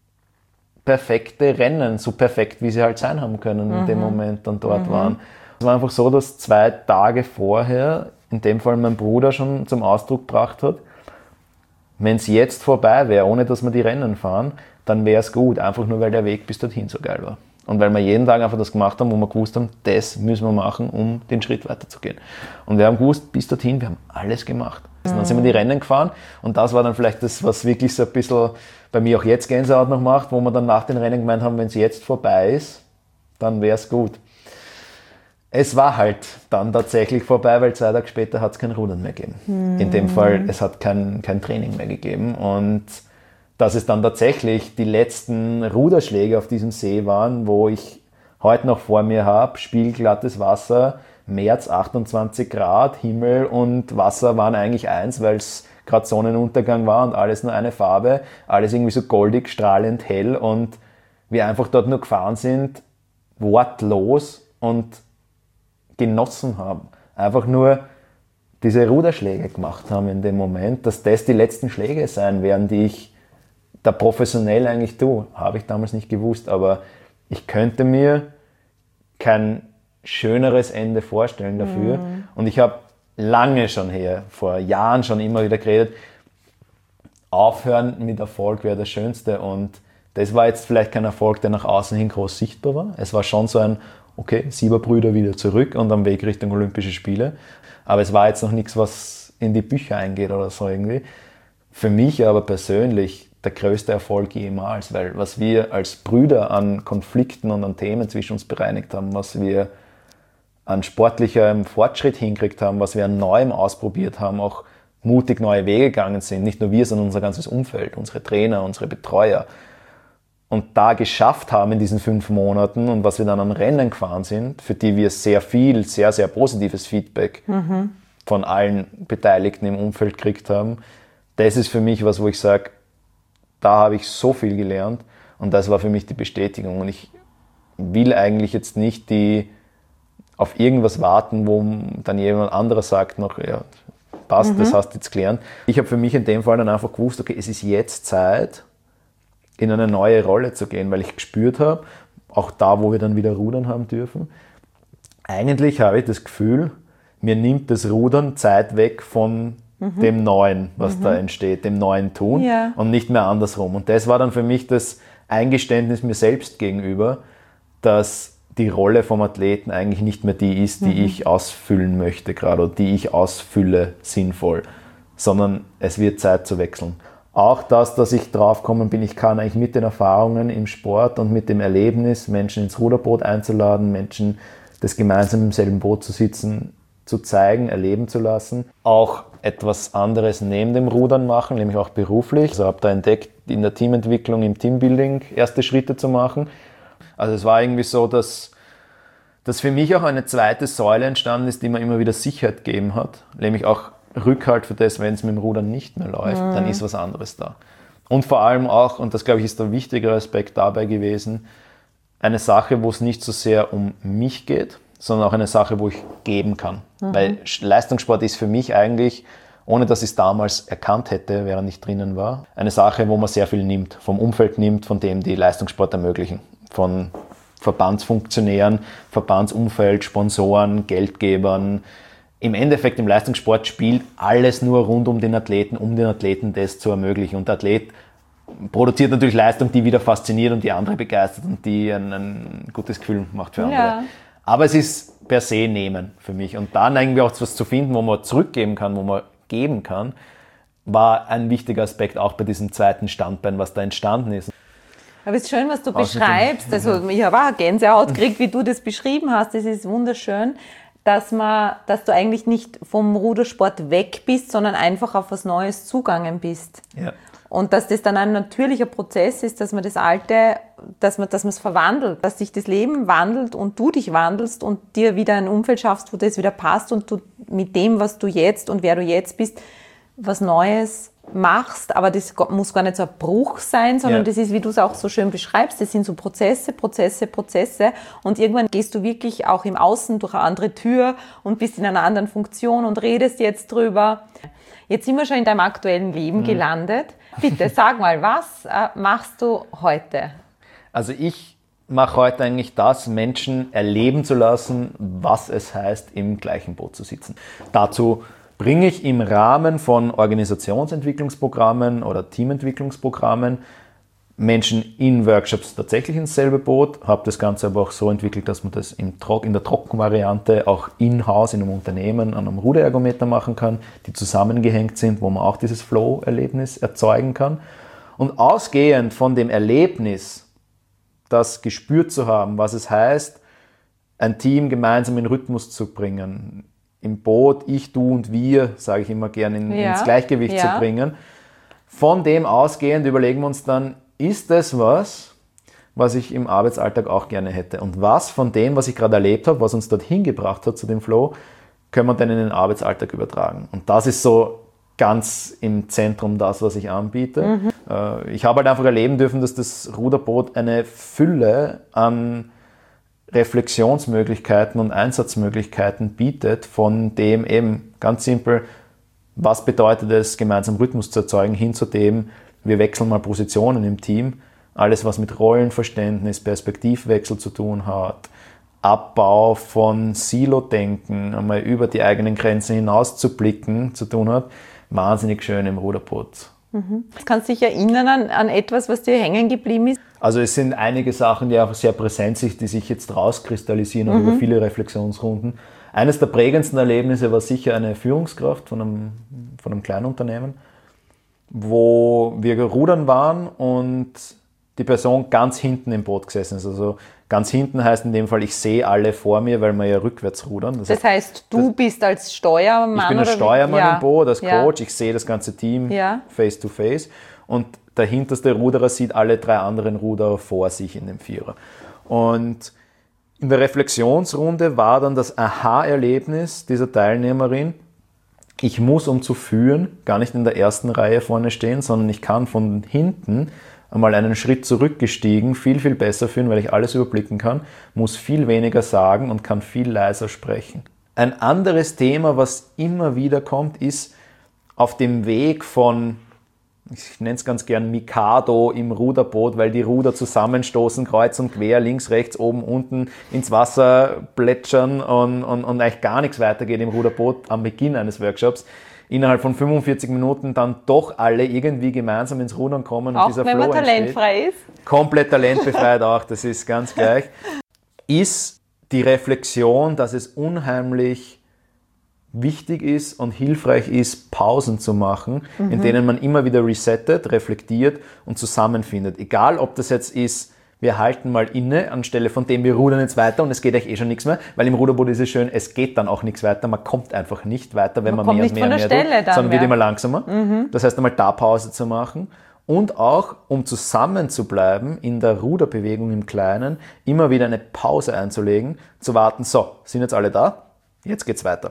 perfekte Rennen, so perfekt, wie sie halt sein haben können in dem Moment dann dort waren. Es war einfach so, dass 2 Tage vorher, in dem Fall mein Bruder schon zum Ausdruck gebracht hat, wenn es jetzt vorbei wäre, ohne dass wir die Rennen fahren, dann wäre es gut, einfach nur, weil der Weg bis dorthin so geil war. Und weil wir jeden Tag einfach das gemacht haben, wo wir gewusst haben, das müssen wir machen, um den Schritt weiterzugehen. Und wir haben gewusst, bis dorthin, wir haben alles gemacht. Dann sind wir die Rennen gefahren und das war dann vielleicht das, was wirklich so ein bisschen bei mir auch jetzt Gänsehaut noch macht, wo wir dann nach den Rennen gemeint haben, wenn es jetzt vorbei ist, dann wäre es gut. Es war halt dann tatsächlich vorbei, weil 2 Tage später hat es kein Rudern mehr gegeben. In dem Fall, es hat kein Training mehr gegeben und dass es dann tatsächlich die letzten Ruderschläge auf diesem See waren, wo ich heute noch vor mir habe, spiegelglattes Wasser, März, 28 Grad, Himmel und Wasser waren eigentlich eins, weil es gerade Sonnenuntergang war und alles nur eine Farbe, alles irgendwie so goldig, strahlend hell und wir einfach dort nur gefahren sind, wortlos und genossen haben. Einfach nur diese Ruderschläge gemacht haben in dem Moment, dass das die letzten Schläge sein werden, die ich da professionell eigentlich tue. Habe ich damals nicht gewusst, aber ich könnte mir kein schöneres Ende vorstellen dafür. Und ich habe lange schon vor Jahren schon immer wieder geredet, aufhören mit Erfolg wäre das Schönste. Und das war jetzt vielleicht kein Erfolg, der nach außen hin groß sichtbar war. Es war schon so ein, okay, Sieberbrüder wieder zurück und am Weg Richtung Olympische Spiele. Aber es war jetzt noch nichts, was in die Bücher eingeht oder so irgendwie. Für mich aber persönlich der größte Erfolg jemals, weil was wir als Brüder an Konflikten und an Themen zwischen uns bereinigt haben, was wir an sportlichem Fortschritt hingekriegt haben, was wir an Neuem ausprobiert haben, auch mutig neue Wege gegangen sind, nicht nur wir, sondern unser ganzes Umfeld, unsere Trainer, unsere Betreuer und da geschafft haben in diesen 5 Monaten und was wir dann an Rennen gefahren sind, für die wir sehr viel, sehr, sehr positives Feedback von allen Beteiligten im Umfeld gekriegt haben, das ist für mich was, wo ich sage, da habe ich so viel gelernt und das war für mich die Bestätigung und ich will eigentlich jetzt nicht auf irgendwas warten, wo dann jemand anderer sagt noch, ja, passt, das hast du jetzt gelernt. Ich habe für mich in dem Fall dann einfach gewusst, okay, es ist jetzt Zeit, in eine neue Rolle zu gehen, weil ich gespürt habe, auch da, wo wir dann wieder rudern haben dürfen, eigentlich habe ich das Gefühl, mir nimmt das Rudern Zeit weg von dem Neuen, was da entsteht, dem neuen Tun und nicht mehr andersrum. Und das war dann für mich das Eingeständnis mir selbst gegenüber, dass die Rolle vom Athleten eigentlich nicht mehr die ist, die ich ausfüllen möchte gerade oder die ich ausfülle sinnvoll, sondern es wird Zeit zu wechseln. Auch das, dass ich draufgekommen bin, ich kann eigentlich mit den Erfahrungen im Sport und mit dem Erlebnis, Menschen ins Ruderboot einzuladen, Menschen das gemeinsam im selben Boot zu sitzen, zu zeigen, erleben zu lassen, auch etwas anderes neben dem Rudern machen, nämlich auch beruflich. Also habe da entdeckt, in der Teamentwicklung, im Teambuilding erste Schritte zu machen. Also es war irgendwie so, dass für mich auch eine zweite Säule entstanden ist, die mir immer wieder Sicherheit gegeben hat, nämlich auch Rückhalt für das, wenn es mit dem Rudern nicht mehr läuft, dann ist was anderes da. Und vor allem auch, und das glaube ich ist der wichtigere Aspekt dabei gewesen, eine Sache, wo es nicht so sehr um mich geht, sondern auch eine Sache, wo ich geben kann. Weil Leistungssport ist für mich eigentlich, ohne dass ich es damals erkannt hätte, während ich drinnen war, eine Sache, wo man sehr viel nimmt, vom Umfeld nimmt, von dem die Leistungssport ermöglichen, von Verbandsfunktionären, Verbandsumfeld, Sponsoren, Geldgebern. Im Endeffekt im Leistungssport spielt alles nur rund um den Athleten das zu ermöglichen. Und der Athlet produziert natürlich Leistung, die wieder fasziniert und die andere begeistert und die ein gutes Gefühl macht für andere. Ja. Aber es ist per se nehmen für mich. Und dann eigentlich auch etwas zu finden, wo man zurückgeben kann, wo man geben kann, war ein wichtiger Aspekt auch bei diesem zweiten Standbein, was da entstanden ist. Aber es ist schön, was du beschreibst. Also ich habe auch Gänsehaut gekriegt, wie du das beschrieben hast. Das ist wunderschön. dass du eigentlich nicht vom Rudersport weg bist, sondern einfach auf was Neues zugegangen bist. Ja. Und dass das dann ein natürlicher Prozess ist, dass man das Alte, dass man es verwandelt, dass sich das Leben wandelt und du dich wandelst und dir wieder ein Umfeld schaffst, wo das wieder passt und du mit dem, was du jetzt und wer du jetzt bist, was Neues machst. Aber das muss gar nicht so ein Bruch sein, sondern das ist, wie du es auch so schön beschreibst, das sind so Prozesse. Und irgendwann gehst du wirklich auch im Außen durch eine andere Tür und bist in einer anderen Funktion und redest jetzt drüber. Jetzt sind wir schon in deinem aktuellen Leben gelandet. Bitte, sag mal, was machst du heute? Also ich mache heute eigentlich das, Menschen erleben zu lassen, was es heißt, im gleichen Boot zu sitzen. Dazu bringe ich im Rahmen von Organisationsentwicklungsprogrammen oder Teamentwicklungsprogrammen Menschen in Workshops tatsächlich ins selbe Boot, habe das Ganze aber auch so entwickelt, dass man das in der Trockenvariante auch in-house in einem Unternehmen an einem Ruderergometer machen kann, die zusammengehängt sind, wo man auch dieses Flow-Erlebnis erzeugen kann. Und ausgehend von dem Erlebnis, das gespürt zu haben, was es heißt, ein Team gemeinsam in Rhythmus zu bringen, im Boot, ich, du und wir, sage ich immer gerne, ins Gleichgewicht zu bringen. Von dem ausgehend überlegen wir uns dann, ist das was ich im Arbeitsalltag auch gerne hätte? Und was von dem, was ich gerade erlebt habe, was uns dorthin gebracht hat zu dem Flow, können wir dann in den Arbeitsalltag übertragen? Und das ist so ganz im Zentrum das, was ich anbiete. Ich habe halt einfach erleben dürfen, dass das Ruderboot eine Fülle an Reflexionsmöglichkeiten und Einsatzmöglichkeiten bietet, von dem eben ganz simpel, was bedeutet es, gemeinsam Rhythmus zu erzeugen, hin zu dem, wir wechseln mal Positionen im Team, alles was mit Rollenverständnis, Perspektivwechsel zu tun hat, Abbau von Silo-Denken, einmal über die eigenen Grenzen hinaus zu blicken, zu tun hat, wahnsinnig schön im Ruderboot. Kannst du dich erinnern an etwas, was dir hängen geblieben ist? Also es sind einige Sachen, die einfach sehr präsent sind, die sich jetzt rauskristallisieren auch über viele Reflexionsrunden. Eines der prägendsten Erlebnisse war sicher eine Führungskraft von einem Kleinunternehmen, wo wir rudern waren und die Person ganz hinten im Boot gesessen ist. Also ganz hinten heißt in dem Fall, ich sehe alle vor mir, weil wir ja rückwärts rudern. Das heißt, du bist als Steuermann? Ich bin als Steuermann im Boot, als Coach, ich sehe das ganze Team face to face und der hinterste Ruderer sieht alle 3 anderen Ruderer vor sich in dem Vierer. Und in der Reflexionsrunde war dann das Aha-Erlebnis dieser Teilnehmerin, ich muss, um zu führen, gar nicht in der ersten Reihe vorne stehen, sondern ich kann von hinten einmal einen Schritt zurückgestiegen, viel, viel besser führen, weil ich alles überblicken kann, muss viel weniger sagen und kann viel leiser sprechen. Ein anderes Thema, was immer wieder kommt, ist auf dem Weg von, ich nenne es ganz gern Mikado im Ruderboot, weil die Ruder zusammenstoßen, kreuz und quer, links, rechts, oben, unten ins Wasser plätschern und eigentlich gar nichts weitergeht im Ruderboot am Beginn eines Workshops. Innerhalb von 45 Minuten dann doch alle irgendwie gemeinsam ins Rudern kommen. Auch und dieser wenn Flow man talentfrei ist? Komplett talentbefreit auch, das ist ganz gleich. Ist die Reflexion, dass es unheimlich wichtig ist und hilfreich ist, Pausen zu machen, in denen man immer wieder resettet, reflektiert und zusammenfindet. Egal, ob das jetzt ist, wir halten mal inne, anstelle von dem, wir rudern jetzt weiter und es geht eigentlich schon nichts mehr, weil im Ruderboot ist es schön, es geht dann auch nichts weiter, man kommt einfach nicht weiter, wenn man mehr und mehr tut, sondern wird immer langsamer. Das heißt, einmal da Pause zu machen und auch, um zusammen zu bleiben in der Ruderbewegung im Kleinen, immer wieder eine Pause einzulegen, zu warten, so, sind jetzt alle da, jetzt geht's weiter.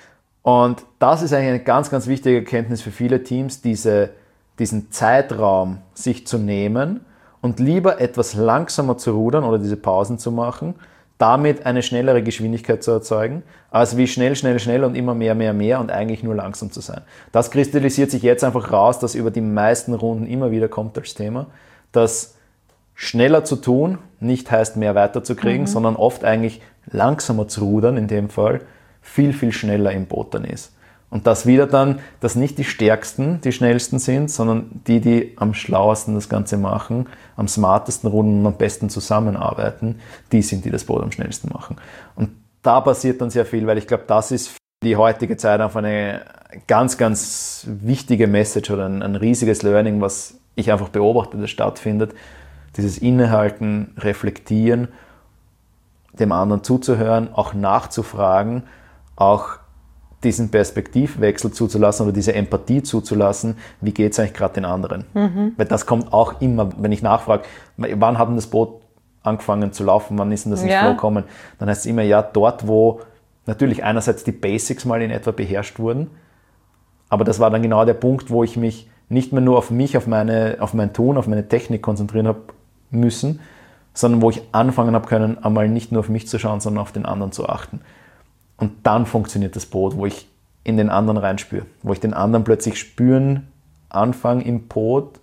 Und das ist eigentlich eine ganz, ganz wichtige Erkenntnis für viele Teams, diesen Zeitraum sich zu nehmen und lieber etwas langsamer zu rudern oder diese Pausen zu machen, damit eine schnellere Geschwindigkeit zu erzeugen, als wie schnell und immer mehr und eigentlich nur langsam zu sein. Das kristallisiert sich jetzt einfach raus, dass über die meisten Runden immer wieder kommt als Thema, dass schneller zu tun nicht heißt mehr weiterzukriegen, sondern oft eigentlich langsamer zu rudern in dem Fall, viel, viel schneller im Boot dann ist. Und das wieder dann, dass nicht die Stärksten die Schnellsten sind, sondern die am schlauesten das Ganze machen, am smartesten rudern und am besten zusammenarbeiten, die sind, die das Boot am schnellsten machen. Und da passiert dann sehr viel, weil ich glaube, das ist für die heutige Zeit einfach eine ganz, ganz wichtige Message oder ein riesiges Learning, was ich einfach beobachte, das stattfindet. Dieses Innehalten, Reflektieren, dem anderen zuzuhören, auch nachzufragen, auch diesen Perspektivwechsel zuzulassen oder diese Empathie zuzulassen, wie geht es eigentlich gerade den anderen? Weil das kommt auch immer, wenn ich nachfrage, wann hat denn das Boot angefangen zu laufen, wann ist denn das ins Flow gekommen? Dann heißt es immer, ja, dort, wo natürlich einerseits die Basics mal in etwa beherrscht wurden, aber das war dann genau der Punkt, wo ich mich nicht mehr nur auf mich, auf mein Tun, auf meine Technik konzentrieren habe müssen, sondern wo ich anfangen habe können, einmal nicht nur auf mich zu schauen, sondern auf den anderen zu achten. Und dann funktioniert das Boot, wo ich in den anderen reinspüre, wo ich den anderen plötzlich spüren anfange im Boot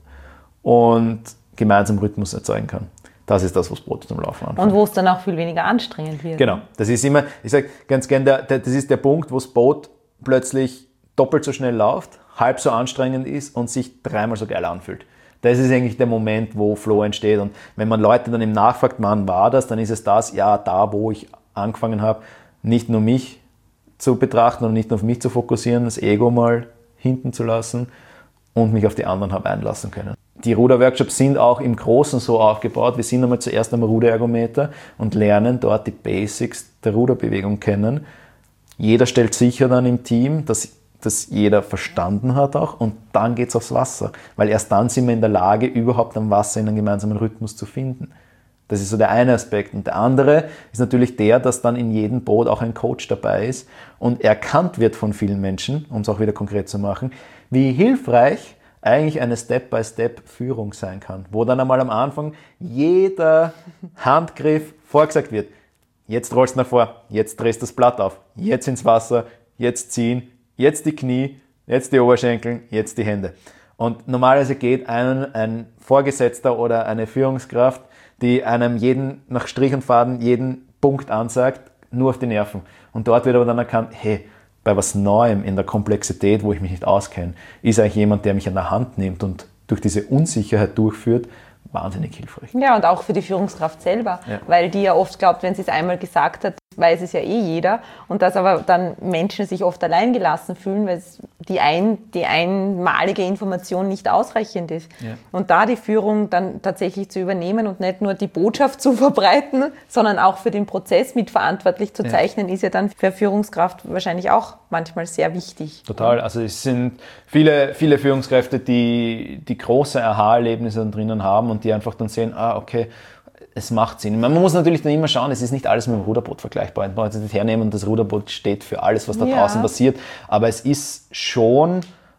und gemeinsam Rhythmus erzeugen kann. Das ist das, was Boot zum Laufen anfängt. Und wo es dann auch viel weniger anstrengend wird. Genau, das ist immer, ich sage ganz gerne, das ist der Punkt, wo das Boot plötzlich doppelt so schnell läuft, halb so anstrengend ist und sich dreimal so geil anfühlt. Das ist eigentlich der Moment, wo Flow entsteht. Und wenn man Leute dann im Nachfragt, wann war das, dann ist es das, ja, da, wo ich angefangen habe, nicht nur mich zu betrachten und nicht nur auf mich zu fokussieren, das Ego mal hinten zu lassen und mich auf die anderen habe einlassen können. Die Ruderworkshops sind auch im Großen so aufgebaut. Wir sind einmal zuerst am Ruderergometer und lernen dort die Basics der Ruderbewegung kennen. Jeder stellt sicher dann im Team, dass jeder verstanden hat auch, und dann geht es aufs Wasser, weil erst dann sind wir in der Lage, überhaupt am Wasser in einen gemeinsamen Rhythmus zu finden. Das ist so der eine Aspekt. Und der andere ist natürlich der, dass dann in jedem Boot auch ein Coach dabei ist und erkannt wird von vielen Menschen, um es auch wieder konkret zu machen, wie hilfreich eigentlich eine Step-by-Step-Führung sein kann, wo dann einmal am Anfang jeder Handgriff vorgesagt wird. Jetzt rollst du nach vor, jetzt drehst du das Blatt auf, jetzt ins Wasser, jetzt ziehen, jetzt die Knie, jetzt die Oberschenkel, jetzt die Hände. Und normalerweise geht ein Vorgesetzter oder eine Führungskraft, die einem jeden nach Strich und Faden jeden Punkt ansagt, nur auf die Nerven. Und dort wird aber dann erkannt, hey, bei was Neuem in der Komplexität, wo ich mich nicht auskenne, ist eigentlich jemand, der mich an der Hand nimmt und durch diese Unsicherheit durchführt, wahnsinnig hilfreich. Ja, und auch für die Führungskraft selber, weil die ja oft glaubt, wenn sie es einmal gesagt hat, weiß es ja eh jeder, und dass aber dann Menschen sich oft alleingelassen fühlen, weil die einmalige Information nicht ausreichend ist. Ja. Und da die Führung dann tatsächlich zu übernehmen und nicht nur die Botschaft zu verbreiten, sondern auch für den Prozess mitverantwortlich zu zeichnen, ist ja dann für Führungskraft wahrscheinlich auch manchmal sehr wichtig. Total, also es sind viele Führungskräfte, die große Aha-Erlebnisse dann drinnen haben und die einfach dann sehen, okay, es macht Sinn. Man muss natürlich dann immer schauen, es ist nicht alles mit dem Ruderboot vergleichbar. Man kann es nicht hernehmen und das Ruderboot steht für alles, was da draußen passiert. Aber es ist schon,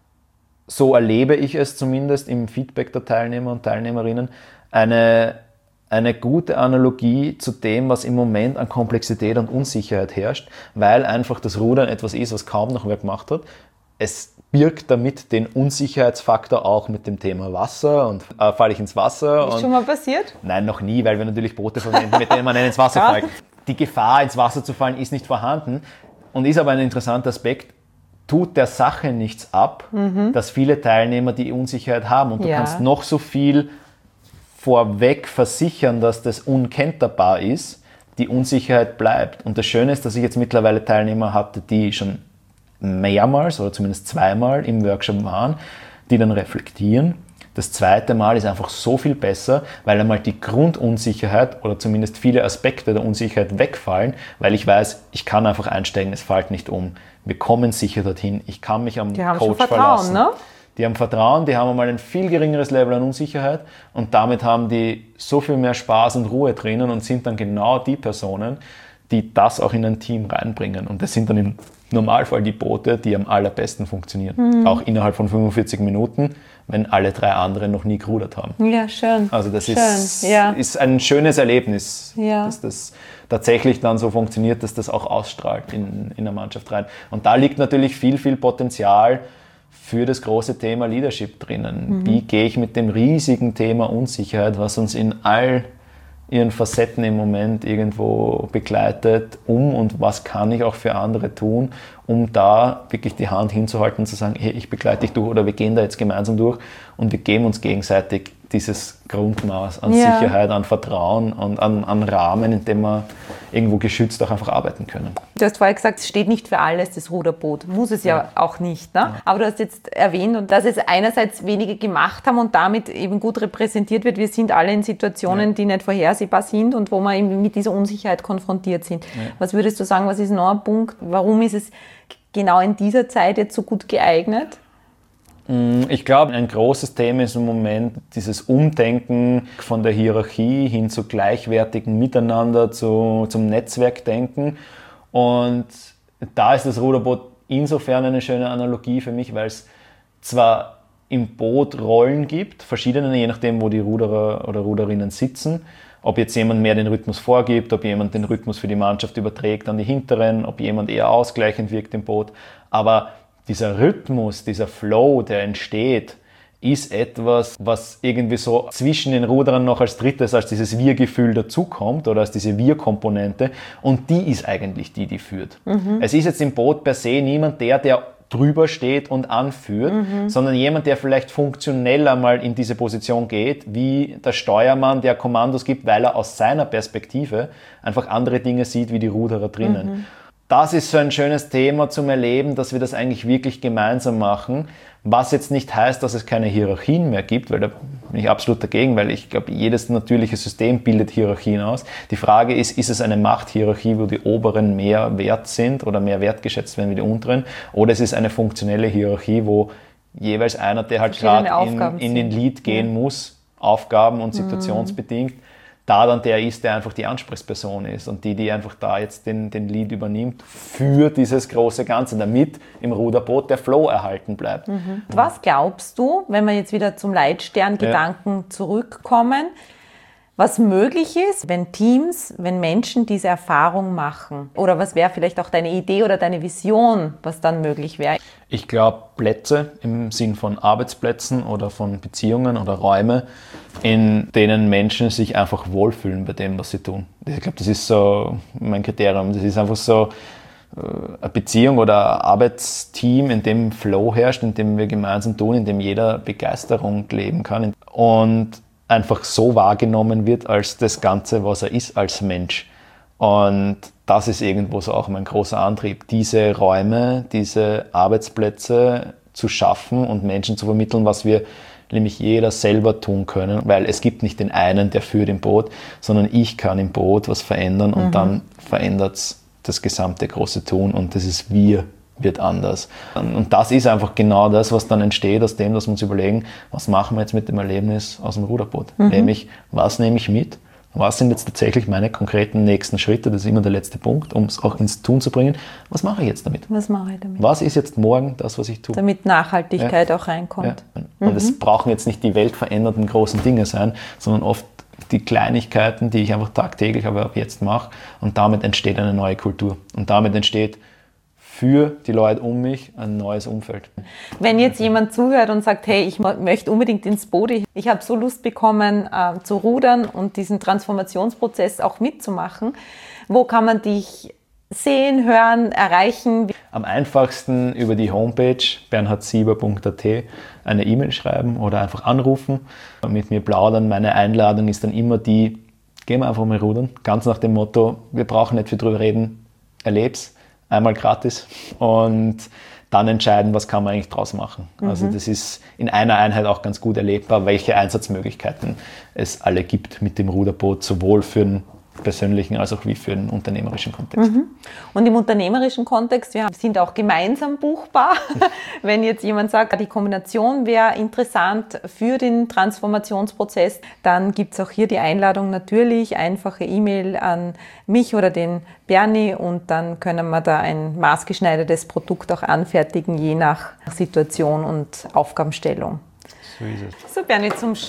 so erlebe ich es zumindest im Feedback der Teilnehmer und Teilnehmerinnen, eine gute Analogie zu dem, was im Moment an Komplexität und Unsicherheit herrscht, weil einfach das Rudern etwas ist, was kaum noch wer gemacht hat. Es birgt damit den Unsicherheitsfaktor auch mit dem Thema Wasser und falle ich ins Wasser. Ist schon mal passiert? Nein, noch nie, weil wir natürlich Boote verwenden, mit denen man ins Wasser fällt. Die Gefahr, ins Wasser zu fallen, ist nicht vorhanden und ist aber ein interessanter Aspekt. Tut der Sache nichts ab, dass viele Teilnehmer die Unsicherheit haben und du kannst noch so viel vorweg versichern, dass das unkenterbar ist, die Unsicherheit bleibt. Und das Schöne ist, dass ich jetzt mittlerweile Teilnehmer hatte, die schon mehrmals oder zumindest zweimal im Workshop waren, die dann reflektieren. Das zweite Mal ist einfach so viel besser, weil einmal die Grundunsicherheit oder zumindest viele Aspekte der Unsicherheit wegfallen, weil ich weiß, ich kann einfach einsteigen, es fällt nicht um. Wir kommen sicher dorthin, ich kann mich am Coach verlassen. Ne? Die haben Vertrauen, die haben einmal ein viel geringeres Level an Unsicherheit und damit haben die so viel mehr Spaß und Ruhe drinnen und sind dann genau die Personen, die das auch in ein Team reinbringen. Und das sind dann im Normalfall die Boote, die am allerbesten funktionieren. Auch innerhalb von 45 Minuten, wenn alle drei anderen noch nie gerudert haben. Ja, schön. Also das ist ein schönes Erlebnis, dass das tatsächlich dann so funktioniert, dass das auch ausstrahlt in der Mannschaft rein. Und da liegt natürlich viel, viel Potenzial für das große Thema Leadership drinnen. Wie gehe ich mit dem riesigen Thema Unsicherheit, was uns in all ihren Facetten im Moment irgendwo begleitet, und was kann ich auch für andere tun, um da wirklich die Hand hinzuhalten und zu sagen, hey, ich begleite dich durch oder wir gehen da jetzt gemeinsam durch und wir geben uns gegenseitig dieses Grundmaß an Sicherheit, an Vertrauen und an Rahmen, in dem wir irgendwo geschützt auch einfach arbeiten können. Du hast vorher gesagt, es steht nicht für alles, das Ruderboot. Muss es ja auch nicht. Ne? Ja. Aber du hast jetzt erwähnt, dass es einerseits wenige gemacht haben und damit eben gut repräsentiert wird. Wir sind alle in Situationen, die nicht vorhersehbar sind und wo wir eben mit dieser Unsicherheit konfrontiert sind. Ja. Was würdest du sagen, was ist noch ein Punkt? Warum ist es genau in dieser Zeit jetzt so gut geeignet? Ich glaube, ein großes Thema ist im Moment dieses Umdenken von der Hierarchie hin zu gleichwertigen Miteinander, zum Netzwerkdenken. Und da ist das Ruderboot insofern eine schöne Analogie für mich, weil es zwar im Boot Rollen gibt, verschiedene, je nachdem, wo die Ruderer oder Ruderinnen sitzen, ob jetzt jemand mehr den Rhythmus vorgibt, ob jemand den Rhythmus für die Mannschaft überträgt an die Hinteren, ob jemand eher ausgleichend wirkt im Boot, aber dieser Rhythmus, dieser Flow, der entsteht, ist etwas, was irgendwie so zwischen den Ruderern noch als drittes, als dieses Wir-Gefühl dazukommt oder als diese Wir-Komponente, und die ist eigentlich die führt. Es ist jetzt im Boot per se niemand der drüber steht und anführt, sondern jemand, der vielleicht funktionell einmal in diese Position geht, wie der Steuermann, der Kommandos gibt, weil er aus seiner Perspektive einfach andere Dinge sieht, wie die Ruderer drinnen. Das ist so ein schönes Thema zum Erleben, dass wir das eigentlich wirklich gemeinsam machen, was jetzt nicht heißt, dass es keine Hierarchien mehr gibt, weil da bin ich absolut dagegen, weil ich glaube, jedes natürliche System bildet Hierarchien aus. Die Frage ist es eine Machthierarchie, wo die Oberen mehr wert sind oder mehr wertgeschätzt werden wie die Unteren, oder es ist eine funktionelle Hierarchie, wo jeweils einer, der halt gerade in den Lead gehen muss, Aufgaben und situationsbedingt, da dann der ist, der einfach die Ansprechperson ist und die einfach da jetzt den Lead übernimmt für dieses große Ganze, damit im Ruderboot der Flow erhalten bleibt. Was glaubst du, wenn wir jetzt wieder zum Leitstern-Gedanken zurückkommen, was möglich ist, wenn Teams, wenn Menschen diese Erfahrung machen? Oder was wäre vielleicht auch deine Idee oder deine Vision, was dann möglich wäre? Ich glaube, Plätze im Sinn von Arbeitsplätzen oder von Beziehungen oder Räume, in denen Menschen sich einfach wohlfühlen bei dem, was sie tun. Ich glaube, das ist so mein Kriterium. Das ist einfach so eine Beziehung oder ein Arbeitsteam, in dem Flow herrscht, in dem wir gemeinsam tun, in dem jeder Begeisterung leben kann und einfach so wahrgenommen wird als das Ganze, was er ist als Mensch. Und das ist irgendwo so auch mein großer Antrieb, diese Räume, diese Arbeitsplätze zu schaffen und Menschen zu vermitteln, was wir nämlich jeder selber tun können, weil es gibt nicht den einen, der führt im Boot, sondern ich kann im Boot was verändern und dann verändert es das gesamte große Tun und das ist wir wird anders. Und das ist einfach genau das, was dann entsteht aus dem, dass wir uns überlegen, was machen wir jetzt mit dem Erlebnis aus dem Ruderboot? Nämlich, was nehme ich mit? Was sind jetzt tatsächlich meine konkreten nächsten Schritte? Das ist immer der letzte Punkt, um es auch ins Tun zu bringen. Was mache ich jetzt damit? Was ist jetzt morgen das, was ich tue? Damit Nachhaltigkeit auch reinkommt. Ja. Und es brauchen jetzt nicht die weltverändernden großen Dinge sein, sondern oft die Kleinigkeiten, die ich einfach tagtäglich, aber ab jetzt mache. Und damit entsteht eine neue Kultur. Und damit entsteht für die Leute um mich ein neues Umfeld. Wenn jetzt jemand zuhört und sagt, hey, ich möchte unbedingt ins Boot, ich habe so Lust bekommen zu rudern und diesen Transformationsprozess auch mitzumachen, wo kann man dich sehen, hören, erreichen? Am einfachsten über die Homepage bernhardsieber.at eine E-Mail schreiben oder einfach anrufen, mit mir plaudern. Meine Einladung ist dann immer die, gehen wir einfach mal rudern, ganz nach dem Motto, wir brauchen nicht viel drüber reden, erleb's. Einmal gratis und dann entscheiden, was kann man eigentlich draus machen. Also das ist in einer Einheit auch ganz gut erlebbar, welche Einsatzmöglichkeiten es alle gibt mit dem Ruderboot, sowohl für den persönlichen als auch wie für den unternehmerischen Kontext. Und im unternehmerischen Kontext, wir sind auch gemeinsam buchbar. Wenn jetzt jemand sagt, die Kombination wäre interessant für den Transformationsprozess, dann gibt es auch hier die Einladung natürlich, einfache E-Mail an mich oder den Berni und dann können wir da ein maßgeschneidertes Produkt auch anfertigen, je nach Situation und Aufgabenstellung. So ist es. So, Berni,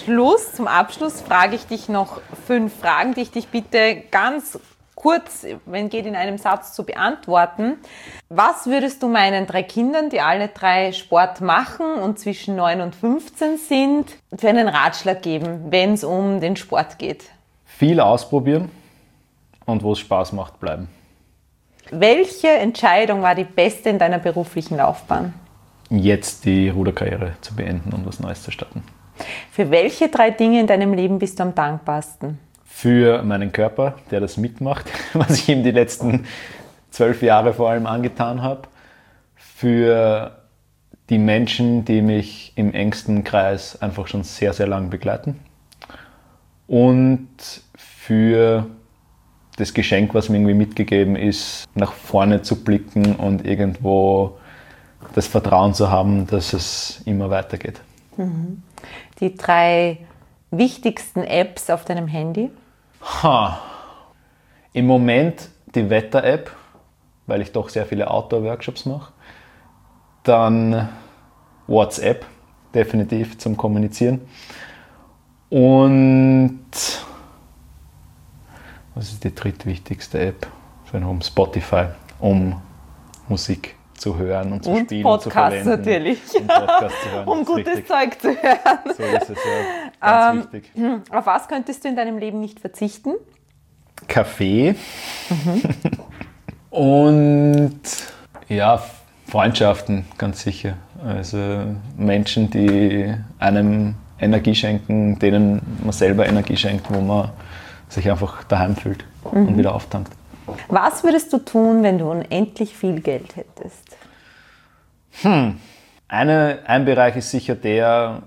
zum Abschluss frage ich dich noch 5 Fragen, die ich dich bitte ganz kurz, wenn geht, in einem Satz zu beantworten. Was würdest du meinen 3 Kindern, die alle 3 Sport machen und zwischen 9 und 15 sind, für einen Ratschlag geben, wenn es um den Sport geht? Viel ausprobieren und wo es Spaß macht, bleiben. Welche Entscheidung war die beste in deiner beruflichen Laufbahn? Jetzt die Ruderkarriere zu beenden und was Neues zu starten. Für welche 3 Dinge in deinem Leben bist du am dankbarsten? Für meinen Körper, der das mitmacht, was ich ihm die letzten 12 Jahre vor allem angetan habe. Für die Menschen, die mich im engsten Kreis einfach schon sehr, sehr lang begleiten. Und für das Geschenk, was mir irgendwie mitgegeben ist, nach vorne zu blicken und irgendwo das Vertrauen zu haben, dass es immer weitergeht. Die 3 wichtigsten Apps auf deinem Handy? Im Moment die Wetter-App, weil ich doch sehr viele Outdoor-Workshops mache. Dann WhatsApp, definitiv zum Kommunizieren. Und was ist die drittwichtigste App für einen Home? Spotify, um Musik zu hören und zu spielen Podcast und zu verwenden. Natürlich. Und Podcast zu hören. Um gutes Zeug zu hören. So ist es ja, ganz wichtig. Auf was könntest du in deinem Leben nicht verzichten? Kaffee. Und ja, Freundschaften, ganz sicher. Also Menschen, die einem Energie schenken, denen man selber Energie schenkt, wo man sich einfach daheim fühlt und wieder auftankt. Was würdest du tun, wenn du unendlich viel Geld hättest? Ein Bereich ist sicher der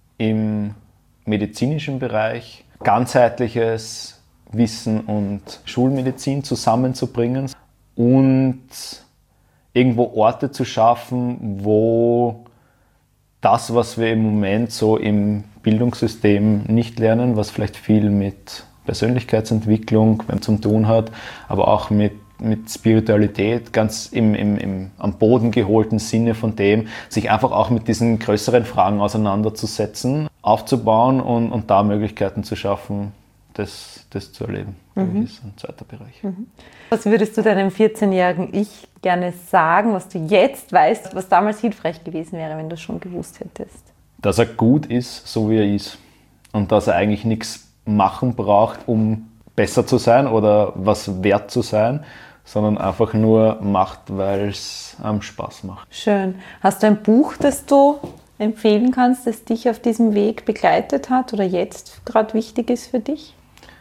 im medizinischen Bereich, ganzheitliches Wissen und Schulmedizin zusammenzubringen und irgendwo Orte zu schaffen, wo das, was wir im Moment so im Bildungssystem nicht lernen, was vielleicht viel mit Persönlichkeitsentwicklung zu tun hat, aber auch mit Spiritualität, ganz am Boden geholten Sinne von dem, sich einfach auch mit diesen größeren Fragen auseinanderzusetzen, aufzubauen und da Möglichkeiten zu schaffen, das zu erleben. Das ist ein zweiter Bereich. Was würdest du deinem 14-jährigen Ich gerne sagen, was du jetzt weißt, was damals hilfreich gewesen wäre, wenn du es schon gewusst hättest? Dass er gut ist, so wie er ist. Und dass er eigentlich nichts machen braucht, um besser zu sein oder was wert zu sein, sondern einfach nur macht, weil es einem Spaß macht. Schön. Hast du ein Buch, das du empfehlen kannst, das dich auf diesem Weg begleitet hat oder jetzt gerade wichtig ist für dich?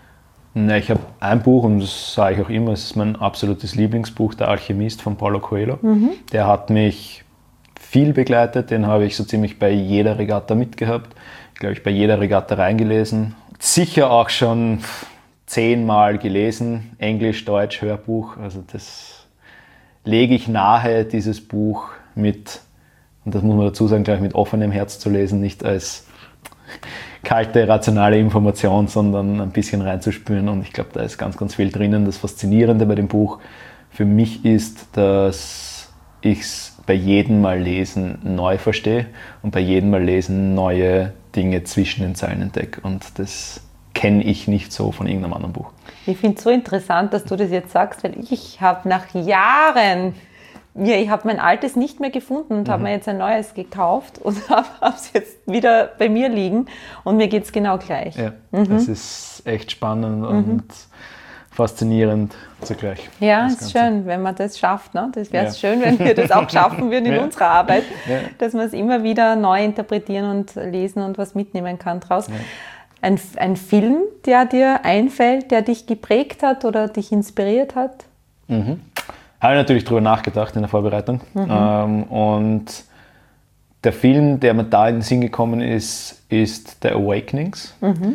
Ich habe ein Buch, und das sage ich auch immer, es ist mein absolutes Lieblingsbuch, Der Alchemist von Paulo Coelho. Der hat mich viel begleitet, den habe ich so ziemlich bei jeder Regatta mitgehabt, glaube ich, bei jeder Regatta reingelesen. Sicher auch schon 10-mal gelesen, Englisch, Deutsch, Hörbuch, also das lege ich nahe, dieses Buch mit, und das muss man dazu sagen, gleich mit offenem Herz zu lesen, nicht als kalte, rationale Information, sondern ein bisschen reinzuspüren, und ich glaube, da ist ganz, ganz viel drinnen. Das Faszinierende bei dem Buch für mich ist, dass ich es bei jedem Mal lesen neu verstehe und bei jedem Mal lesen neue Dinge zwischen den Zeilen entdecke, und das kenne ich nicht so von irgendeinem anderen Buch. Ich finde es so interessant, dass du das jetzt sagst, weil ich habe nach Jahren, ich habe mein altes nicht mehr gefunden und habe mir jetzt ein neues gekauft und habe es jetzt wieder bei mir liegen, und mir geht es genau gleich. Ja, das ist echt spannend und faszinierend zugleich. Ja, es ist schön, wenn man das schafft. Ne? Das wäre schön, wenn wir das auch schaffen würden in unserer Arbeit, dass man es immer wieder neu interpretieren und lesen und was mitnehmen kann draus. Ja. Ein Film, der dir einfällt, der dich geprägt hat oder dich inspiriert hat? Habe ich natürlich drüber nachgedacht in der Vorbereitung. Und der Film, der mir da in den Sinn gekommen ist, ist The Awakenings.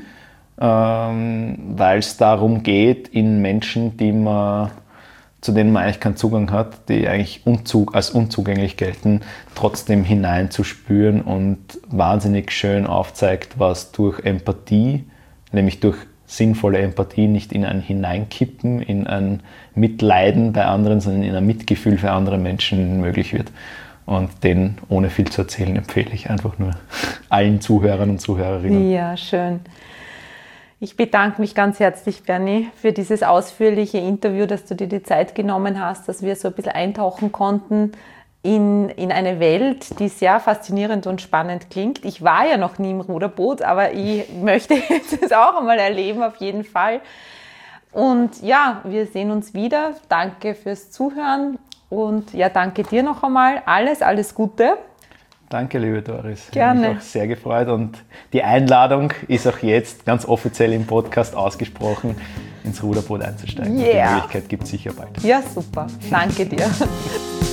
Weil es darum geht, in Menschen, zu denen man eigentlich keinen Zugang hat, die eigentlich als unzugänglich gelten, trotzdem hineinzuspüren, und wahnsinnig schön aufzeigt, was durch Empathie, nämlich durch sinnvolle Empathie, nicht in ein Hineinkippen, in ein Mitleiden bei anderen, sondern in ein Mitgefühl für andere Menschen möglich wird. Und den, ohne viel zu erzählen, empfehle ich einfach nur allen Zuhörern und Zuhörerinnen. Ja, schön. Ich bedanke mich ganz herzlich, Bernie, für dieses ausführliche Interview, dass du dir die Zeit genommen hast, dass wir so ein bisschen eintauchen konnten in eine Welt, die sehr faszinierend und spannend klingt. Ich war ja noch nie im Ruderboot, aber ich möchte jetzt das auch einmal erleben, auf jeden Fall. Und ja, wir sehen uns wieder. Danke fürs Zuhören und ja, danke dir noch einmal. Alles Gute. Danke, liebe Doris. Gerne. Ich habe mich auch sehr gefreut und die Einladung ist auch jetzt ganz offiziell im Podcast ausgesprochen, ins Ruderboot einzusteigen. Die Möglichkeit gibt es sicher bald. Ja, super. Danke dir.